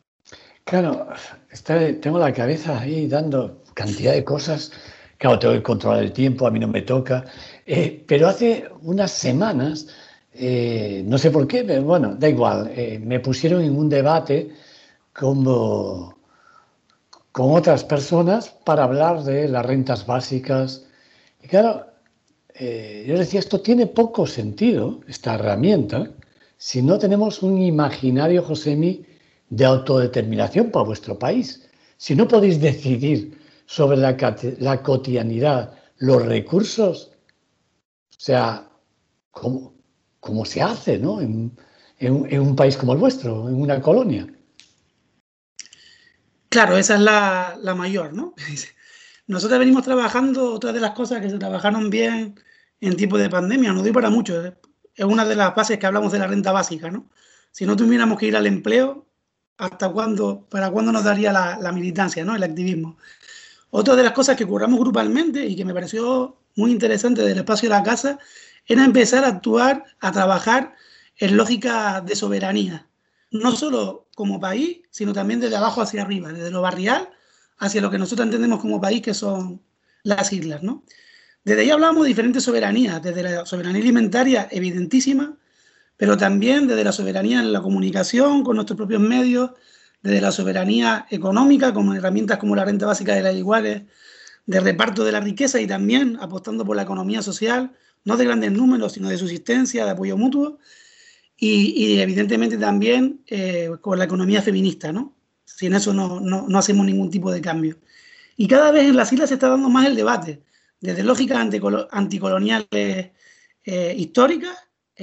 Claro, tengo la cabeza ahí dando cantidad de cosas. Claro, tengo que controlar el tiempo, a mí no me toca. Pero hace unas semanas, no sé por qué, pero bueno, da igual, me pusieron en un debate con otras personas para hablar de las rentas básicas. Y claro, yo decía, esto tiene poco sentido, esta herramienta, si no tenemos un imaginario, Josemi, de autodeterminación para vuestro país. Si no podéis decidir sobre la cotidianidad, los recursos, o sea, ¿cómo se hace, ¿no? En un país como el vuestro, en una colonia. Claro, esa es la mayor, ¿no? Nosotros venimos trabajando, otras de las cosas que se trabajaron bien en tiempo de pandemia, no doy para mucho, es una de las bases que hablamos de la renta básica, ¿no? Si no tuviéramos que ir al empleo, ¿para cuándo nos daría la militancia, ¿no? El activismo? Otra de las cosas que curramos grupalmente y que me pareció muy interesante del espacio de la casa era empezar a actuar, a trabajar en lógica de soberanía, no solo como país, sino también desde abajo hacia arriba, desde lo barrial hacia lo que nosotros entendemos como país, que son las islas, ¿no? Desde ahí hablamos de diferentes soberanías, desde la soberanía alimentaria, evidentísima, pero también desde la soberanía en la comunicación, con nuestros propios medios, desde la soberanía económica, con herramientas como la renta básica de las iguales, de reparto de la riqueza y también apostando por la economía social, no de grandes números, sino de subsistencia, de apoyo mutuo, y evidentemente también con la economía feminista, ¿no? Sin eso no hacemos ningún tipo de cambio. Y cada vez en las islas se está dando más el debate, desde lógicas anticoloniales históricas,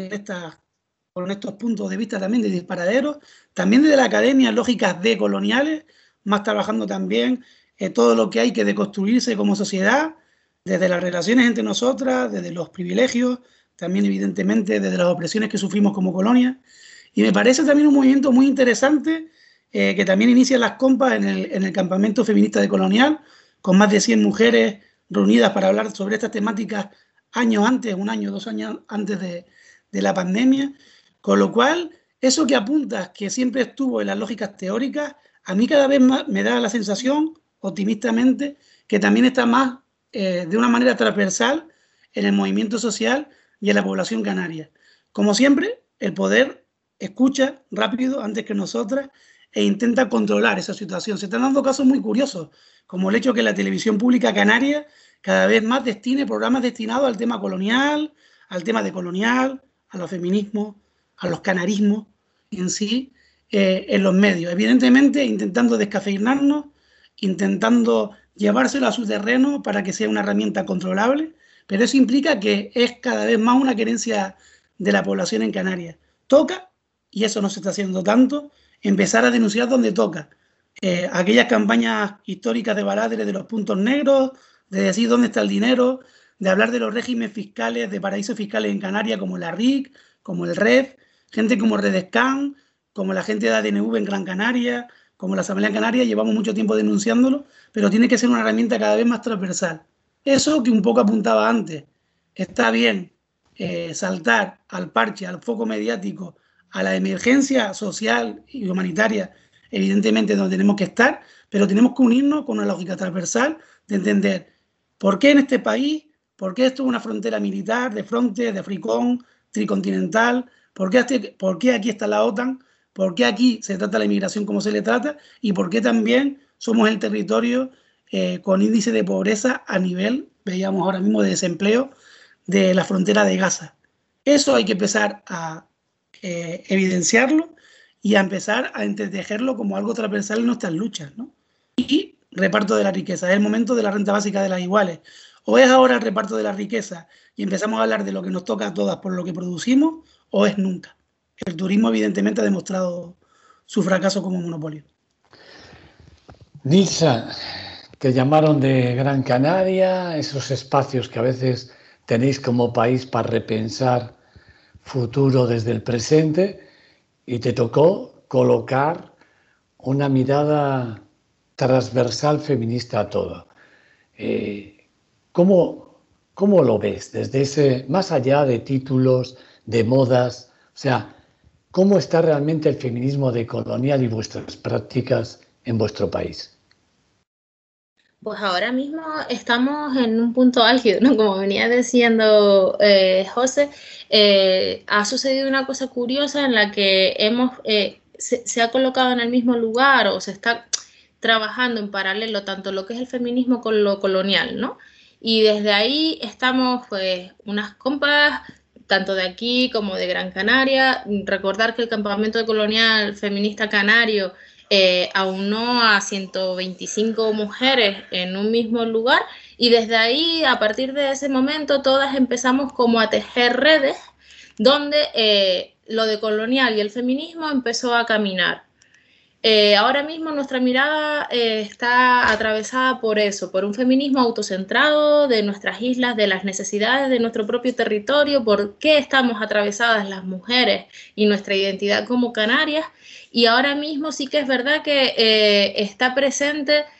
con estos puntos de vista también de disparaderos, también desde la academia, lógicas decoloniales, más trabajando también todo lo que hay que deconstruirse como sociedad, desde las relaciones entre nosotras, desde los privilegios, también evidentemente desde las opresiones que sufrimos como colonia. Y me parece también un movimiento muy interesante que también inicia las compas en el campamento feminista de Colonial, con más de 100 mujeres reunidas para hablar sobre estas temáticas años antes, 1 año, 2 años antes de la pandemia. Con lo cual, eso que apuntas, que siempre estuvo en las lógicas teóricas, a mí cada vez más me da la sensación, optimistamente, que también está más de una manera transversal en el movimiento social y en la población canaria. Como siempre, el poder escucha rápido antes que nosotras e intenta controlar esa situación. Se están dando casos muy curiosos, como el hecho que la televisión pública canaria cada vez más destine programas destinados al tema colonial, al tema decolonial, a los feminismos, a los canarismos en sí, en los medios. Evidentemente intentando descafeinarnos, intentando llevárselo a su terreno para que sea una herramienta controlable, pero eso implica que es cada vez más una querencia de la población en Canarias. Toca, y eso no se está haciendo tanto, empezar a denunciar donde toca. Aquellas campañas históricas de Baladre de los puntos negros, de decir dónde está el dinero, de hablar de los regímenes fiscales, de paraísos fiscales en Canarias como la RIC, como el REF, gente como Redescan, como la gente de ADNV en Gran Canaria, como la Asamblea Canaria, llevamos mucho tiempo denunciándolo, pero tiene que ser una herramienta cada vez más transversal. Eso que un poco apuntaba antes, está bien saltar al parche, al foco mediático, a la emergencia social y humanitaria, evidentemente donde tenemos que estar, pero tenemos que unirnos con una lógica transversal de entender por qué en este país, por qué esto es una frontera militar, de fronte, de fricón, tricontinental, por qué aquí está la OTAN, por qué aquí se trata la inmigración como se le trata y por qué también somos el territorio con índice de pobreza a nivel, veíamos ahora mismo, de desempleo de la frontera de Gaza. Eso hay que empezar a evidenciarlo y a empezar a entretejerlo como algo transversal en nuestras luchas, ¿no? Y reparto de la riqueza. Es el momento de la renta básica de las iguales. O es ahora el reparto de la riqueza y empezamos a hablar de lo que nos toca a todas por lo que producimos, o es nunca. El turismo evidentemente ha demostrado su fracaso como monopolio. Nilsa, te llamaron de Gran Canaria, esos espacios que a veces tenéis como país para repensar futuro desde el presente, y te tocó colocar una mirada transversal feminista a todo. ¿Cómo lo ves desde ese, más allá de títulos, de modas? O sea, ¿cómo está realmente el feminismo decolonial y vuestras prácticas en vuestro país? Pues ahora mismo estamos en un punto álgido, ¿no? Como venía diciendo José, ha sucedido una cosa curiosa en la que se ha colocado en el mismo lugar o se está trabajando en paralelo tanto lo que es el feminismo con lo colonial, ¿no? Y desde ahí estamos, pues, unas compas, tanto de aquí como de Gran Canaria. Recordar que el campamento colonial feminista canario aunó a 125 mujeres en un mismo lugar, y desde ahí, a partir de ese momento, todas empezamos como a tejer redes donde lo decolonial y el feminismo empezó a caminar. Ahora mismo nuestra mirada está atravesada por eso, por un feminismo autocentrado de nuestras islas, de las necesidades de nuestro propio territorio, por qué estamos atravesadas las mujeres y nuestra identidad como canarias. Y ahora mismo sí que es verdad que está presente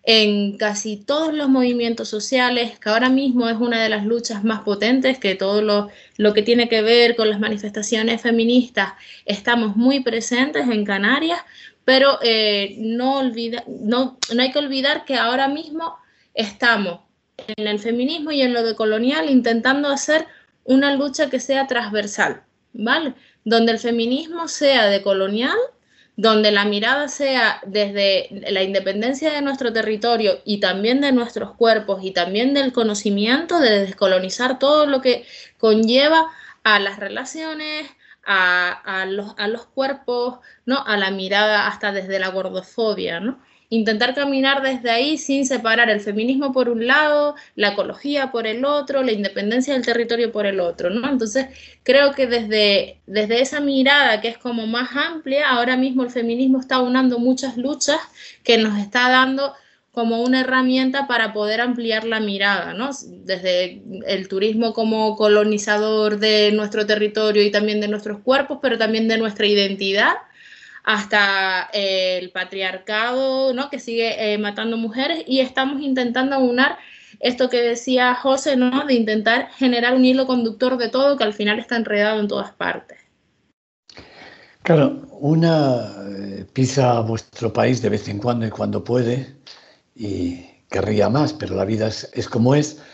en casi todos los movimientos sociales, que ahora mismo es una de las luchas más potentes, que todo lo que tiene que ver con las manifestaciones feministas estamos muy presentes en Canarias, pero no hay que olvidar que ahora mismo estamos en el feminismo y en lo decolonial intentando hacer una lucha que sea transversal, ¿vale? Donde el feminismo sea decolonial, donde la mirada sea desde la independencia de nuestro territorio y también de nuestros cuerpos y también del conocimiento, de descolonizar todo lo que conlleva a las relaciones, a los cuerpos, ¿no? A la mirada hasta desde la gordofobia, ¿no? Intentar caminar desde ahí sin separar el feminismo por un lado, la ecología por el otro, la independencia del territorio por el otro, ¿no? Entonces, creo que desde esa mirada que es como más amplia, ahora mismo el feminismo está unando muchas luchas que nos está dando como una herramienta para poder ampliar la mirada, ¿no? Desde el turismo como colonizador de nuestro territorio y también de nuestros cuerpos, pero también de nuestra identidad, hasta el patriarcado, ¿no? Que sigue matando mujeres, y estamos intentando aunar esto que decía José, ¿no? De intentar generar un hilo conductor de todo que al final está enredado en todas partes. Claro, una pisa a vuestro país de vez en cuando y cuando puede, y querría más, pero la vida es como es,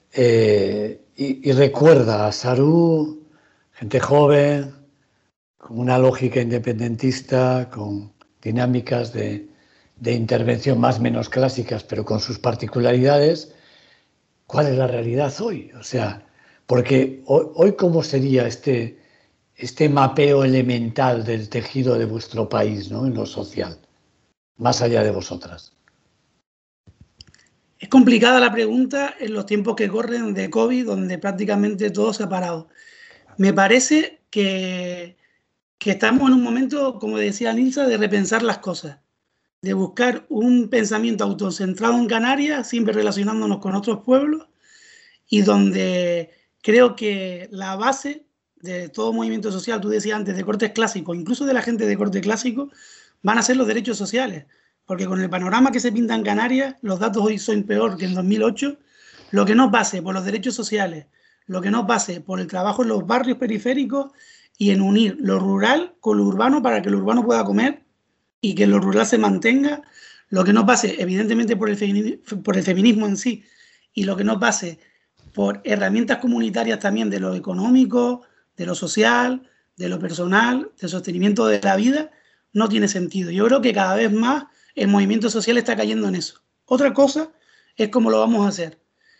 y recuerda a Sarú, gente joven, con una lógica independentista, con dinámicas de intervención más o menos clásicas, pero con sus particularidades. ¿Cuál es la realidad hoy? O sea, porque hoy ¿cómo sería este mapeo elemental del tejido de vuestro país, ¿no? En lo social, más allá de vosotras? Es complicada la pregunta en los tiempos que corren de COVID, donde prácticamente todo se ha parado. Me parece que estamos en un momento, como decía Nilsa, de repensar las cosas, de buscar un pensamiento autocentrado en Canarias, siempre relacionándonos con otros pueblos, y donde creo que la base de todo movimiento social, tú decías antes, de cortes clásicos, incluso de la gente de corte clásico, van a ser los derechos sociales, porque con el panorama que se pinta en Canarias, los datos hoy son peor que en 2008, lo que no pase por los derechos sociales, lo que no pase por el trabajo en los barrios periféricos y en unir lo rural con lo urbano para que lo urbano pueda comer y que lo rural se mantenga, lo que no pase evidentemente por el feminismo en sí, y lo que no pase por herramientas comunitarias también de lo económico, de lo social, de lo personal, del sostenimiento de la vida, no tiene sentido. Yo creo que cada vez más el movimiento social está cayendo en eso. Otra cosa es cómo lo vamos a hacer.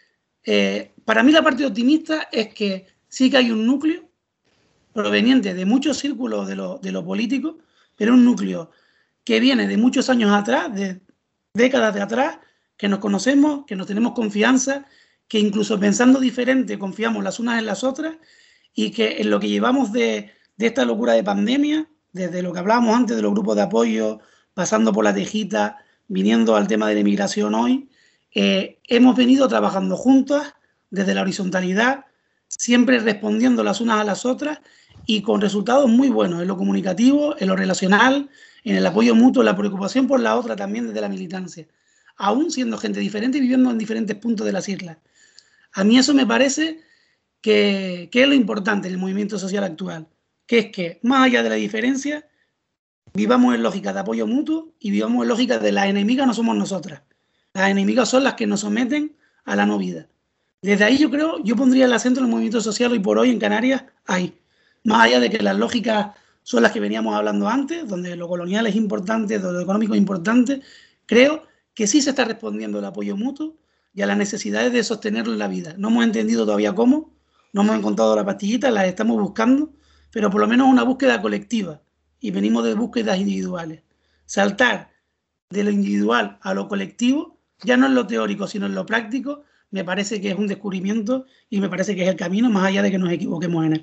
Para mí la parte optimista es que sí que hay un núcleo proveniente de muchos círculos de lo político, pero un núcleo que viene de muchos años atrás, de décadas de atrás, que nos conocemos, que nos tenemos confianza, que incluso pensando diferente confiamos las unas en las otras, y que en lo que llevamos de esta locura de pandemia, desde lo que hablábamos antes de los grupos de apoyo, pasando por la tejita, viniendo al tema de la inmigración hoy, hemos venido trabajando juntas desde la horizontalidad, siempre respondiendo las unas a las otras y con resultados muy buenos en lo comunicativo, en lo relacional, en el apoyo mutuo, en la preocupación por la otra también desde la militancia, aún siendo gente diferente y viviendo en diferentes puntos de las islas. A mí eso me parece que es lo importante en el movimiento social actual, que es que más allá de la diferencia, vivamos en lógica de apoyo mutuo y vivamos en lógica de las enemigas no somos nosotras. Las enemigas son las que nos someten a la no vida. Desde ahí yo pondría el acento en el movimiento social hoy por hoy en Canarias, ahí. Más allá de que las lógicas son las que veníamos hablando antes, donde lo colonial es importante, donde lo económico es importante, creo que sí se está respondiendo el apoyo mutuo y a las necesidades de sostenerlo en la vida. No hemos entendido todavía cómo, no hemos encontrado la pastillita, las estamos buscando, pero por lo menos una búsqueda colectiva y venimos de búsquedas individuales. Saltar de lo individual a lo colectivo, ya no en lo teórico, sino en lo práctico, me parece que es un descubrimiento y me parece que es el camino, más allá de que nos equivoquemos en él.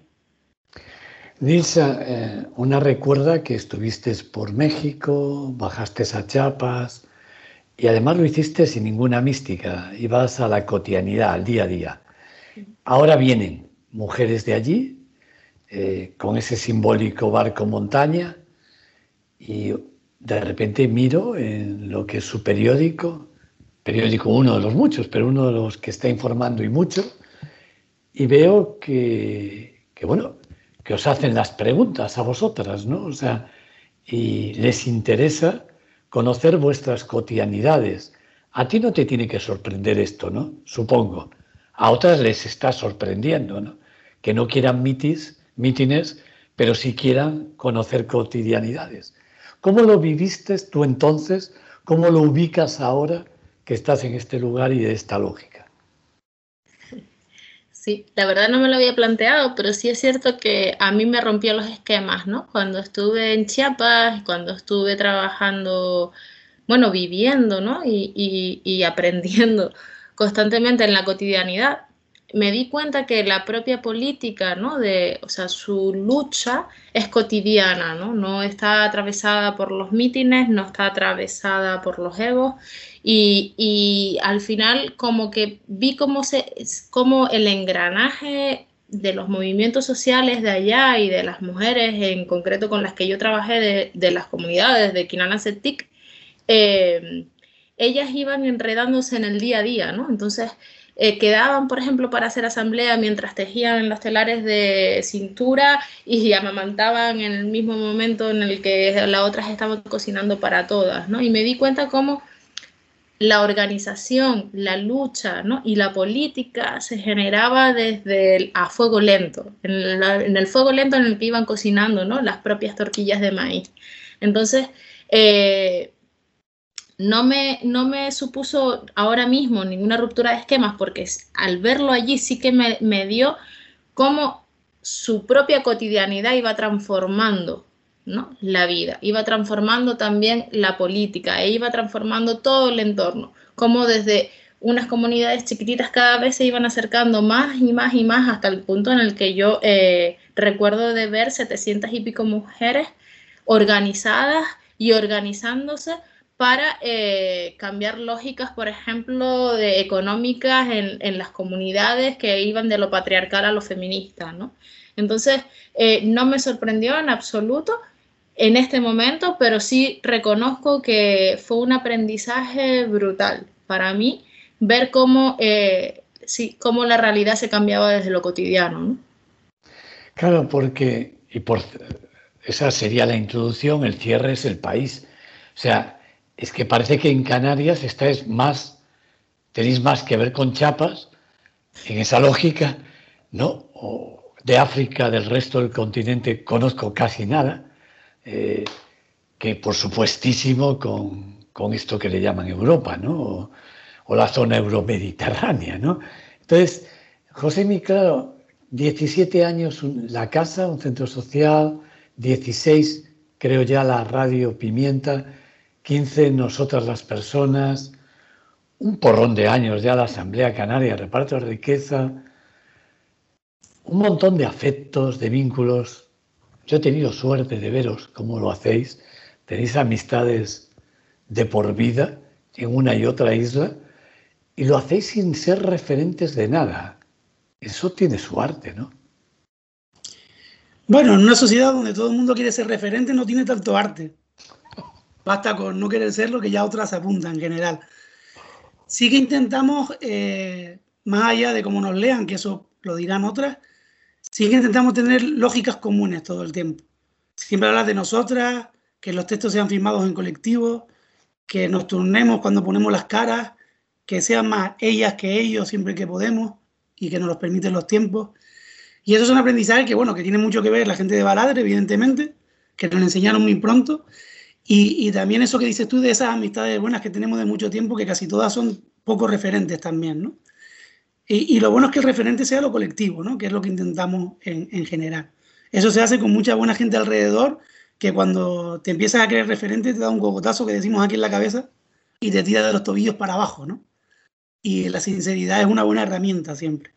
Nilsa, una recuerda que estuviste por México, bajaste a Chiapas y además lo hiciste sin ninguna mística, ibas a la cotidianidad, al día a día. Ahora vienen mujeres de allí, con ese simbólico barco montaña, y de repente miro en lo que es su periódico periódico, uno de los muchos, pero uno de los que está informando y mucho, y veo que os hacen las preguntas a vosotras, ¿no? O sea, y les interesa conocer vuestras cotidianidades. A ti no te tiene que sorprender esto, ¿no? Supongo. A otras les está sorprendiendo, ¿no? Que no quieran mítines, pero sí quieran conocer cotidianidades. ¿Cómo lo viviste tú entonces? ¿Cómo lo ubicas ahora que estás en este lugar y de esta lógica? Sí, la verdad no me lo había planteado, pero sí es cierto que a mí me rompió los esquemas, ¿no? Cuando estuve en Chiapas, cuando estuve trabajando, bueno, viviendo, ¿no? Y aprendiendo constantemente en la cotidianidad, me di cuenta que la propia política, ¿no? O sea, su lucha es cotidiana, ¿no? No está atravesada por los mítines, no está atravesada por los egos. Y al final como que vi cómo el engranaje de los movimientos sociales de allá y de las mujeres en concreto con las que yo trabajé de las comunidades de Quinana-Septic, ellas iban enredándose en el día a día, ¿no? Entonces quedaban, por ejemplo, para hacer asamblea mientras tejían en los telares de cintura y amamantaban en el mismo momento en el que las otras estaban cocinando para todas, ¿no? Y me di cuenta cómo la organización, la lucha, ¿no? Y la política se generaba desde a fuego lento, en el fuego lento en el que iban cocinando, ¿no? Las propias tortillas de maíz. Entonces, no me supuso ahora mismo ninguna ruptura de esquemas, porque al verlo allí sí que me dio cómo su propia cotidianidad iba transformando, ¿no? La vida, iba transformando también la política, e iba transformando todo el entorno, como desde unas comunidades chiquititas cada vez se iban acercando más y más y más hasta el punto en el que yo recuerdo de ver 700 y pico mujeres organizadas y organizándose para cambiar lógicas, por ejemplo, económicas en las comunidades que iban de lo patriarcal a lo feminista, ¿no? Entonces, no me sorprendió en absoluto en este momento, pero sí reconozco que fue un aprendizaje brutal para mí ver cómo la realidad se cambiaba desde lo cotidiano, ¿no? Claro, porque, esa sería la introducción, el cierre es el país. O sea, es que parece que en Canarias tenéis más que ver con Chiapas, en esa lógica, ¿no? O de África, del resto del continente, conozco casi nada. Que por supuestísimo con esto que le llaman Europa, ¿no? O la zona euromediterránea, ¿no? Entonces, Josemi, claro, 17 años la casa, un centro social, 16 creo ya la radio Pimienta, 15 nosotras las personas, un porrón de años ya la Asamblea Canaria, reparto de riqueza, un montón de afectos, de vínculos. Yo he tenido suerte de veros cómo lo hacéis. Tenéis amistades de por vida en una y otra isla y lo hacéis sin ser referentes de nada. Eso tiene su arte, ¿no? Bueno, en una sociedad donde todo el mundo quiere ser referente no tiene tanto arte. Basta con no querer serlo que ya otras apuntan en general. Sí que intentamos, más allá de cómo nos lean, que eso lo dirán otras, sí que intentamos tener lógicas comunes todo el tiempo. Siempre hablar de nosotras, que los textos sean firmados en colectivo, que nos turnemos cuando ponemos las caras, que sean más ellas que ellos siempre que podemos y que nos los permiten los tiempos. Y eso es un aprendizaje que, bueno, que tiene mucho que ver la gente de Baladre, evidentemente, que nos enseñaron muy pronto. Y también eso que dices tú de esas amistades buenas que tenemos de mucho tiempo, que casi todas son poco referentes también, ¿no? Y lo bueno es que el referente sea lo colectivo, ¿no? Que es lo que intentamos en general. Eso se hace con mucha buena gente alrededor, que cuando te empiezas a creer referente te da un cogotazo que decimos aquí en la cabeza y te tira de los tobillos para abajo, ¿no? Y la sinceridad es una buena herramienta siempre.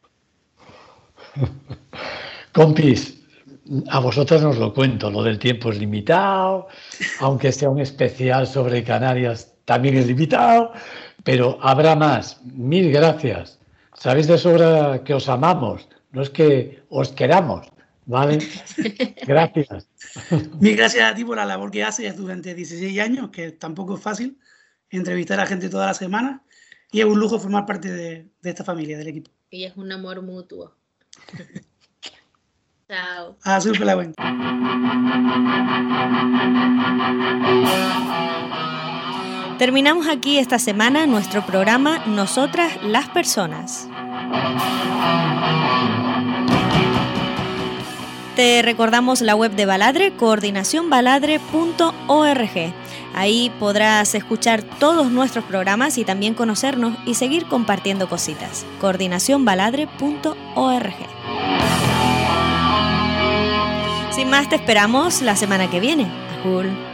Compis, a vosotras os lo cuento, lo del tiempo es limitado, aunque sea un especial sobre Canarias también es limitado, pero habrá más. Mil gracias. Sabéis de sobra que os amamos, no es que os queramos, ¿vale? Gracias. Mil gracias a ti por la labor que haces durante 16 años, que tampoco es fácil entrevistar a gente toda la semana. y es un lujo formar parte de esta familia, del equipo. Y es un amor mutuo. Chao. Súper la buena. Terminamos aquí esta semana nuestro programa Nosotras las Personas. Te recordamos la web de Baladre, coordinacionbaladre.org. Ahí podrás escuchar todos nuestros programas y también conocernos y seguir compartiendo cositas. coordinacionbaladre.org. Sin más, te esperamos la semana que viene. Ajul.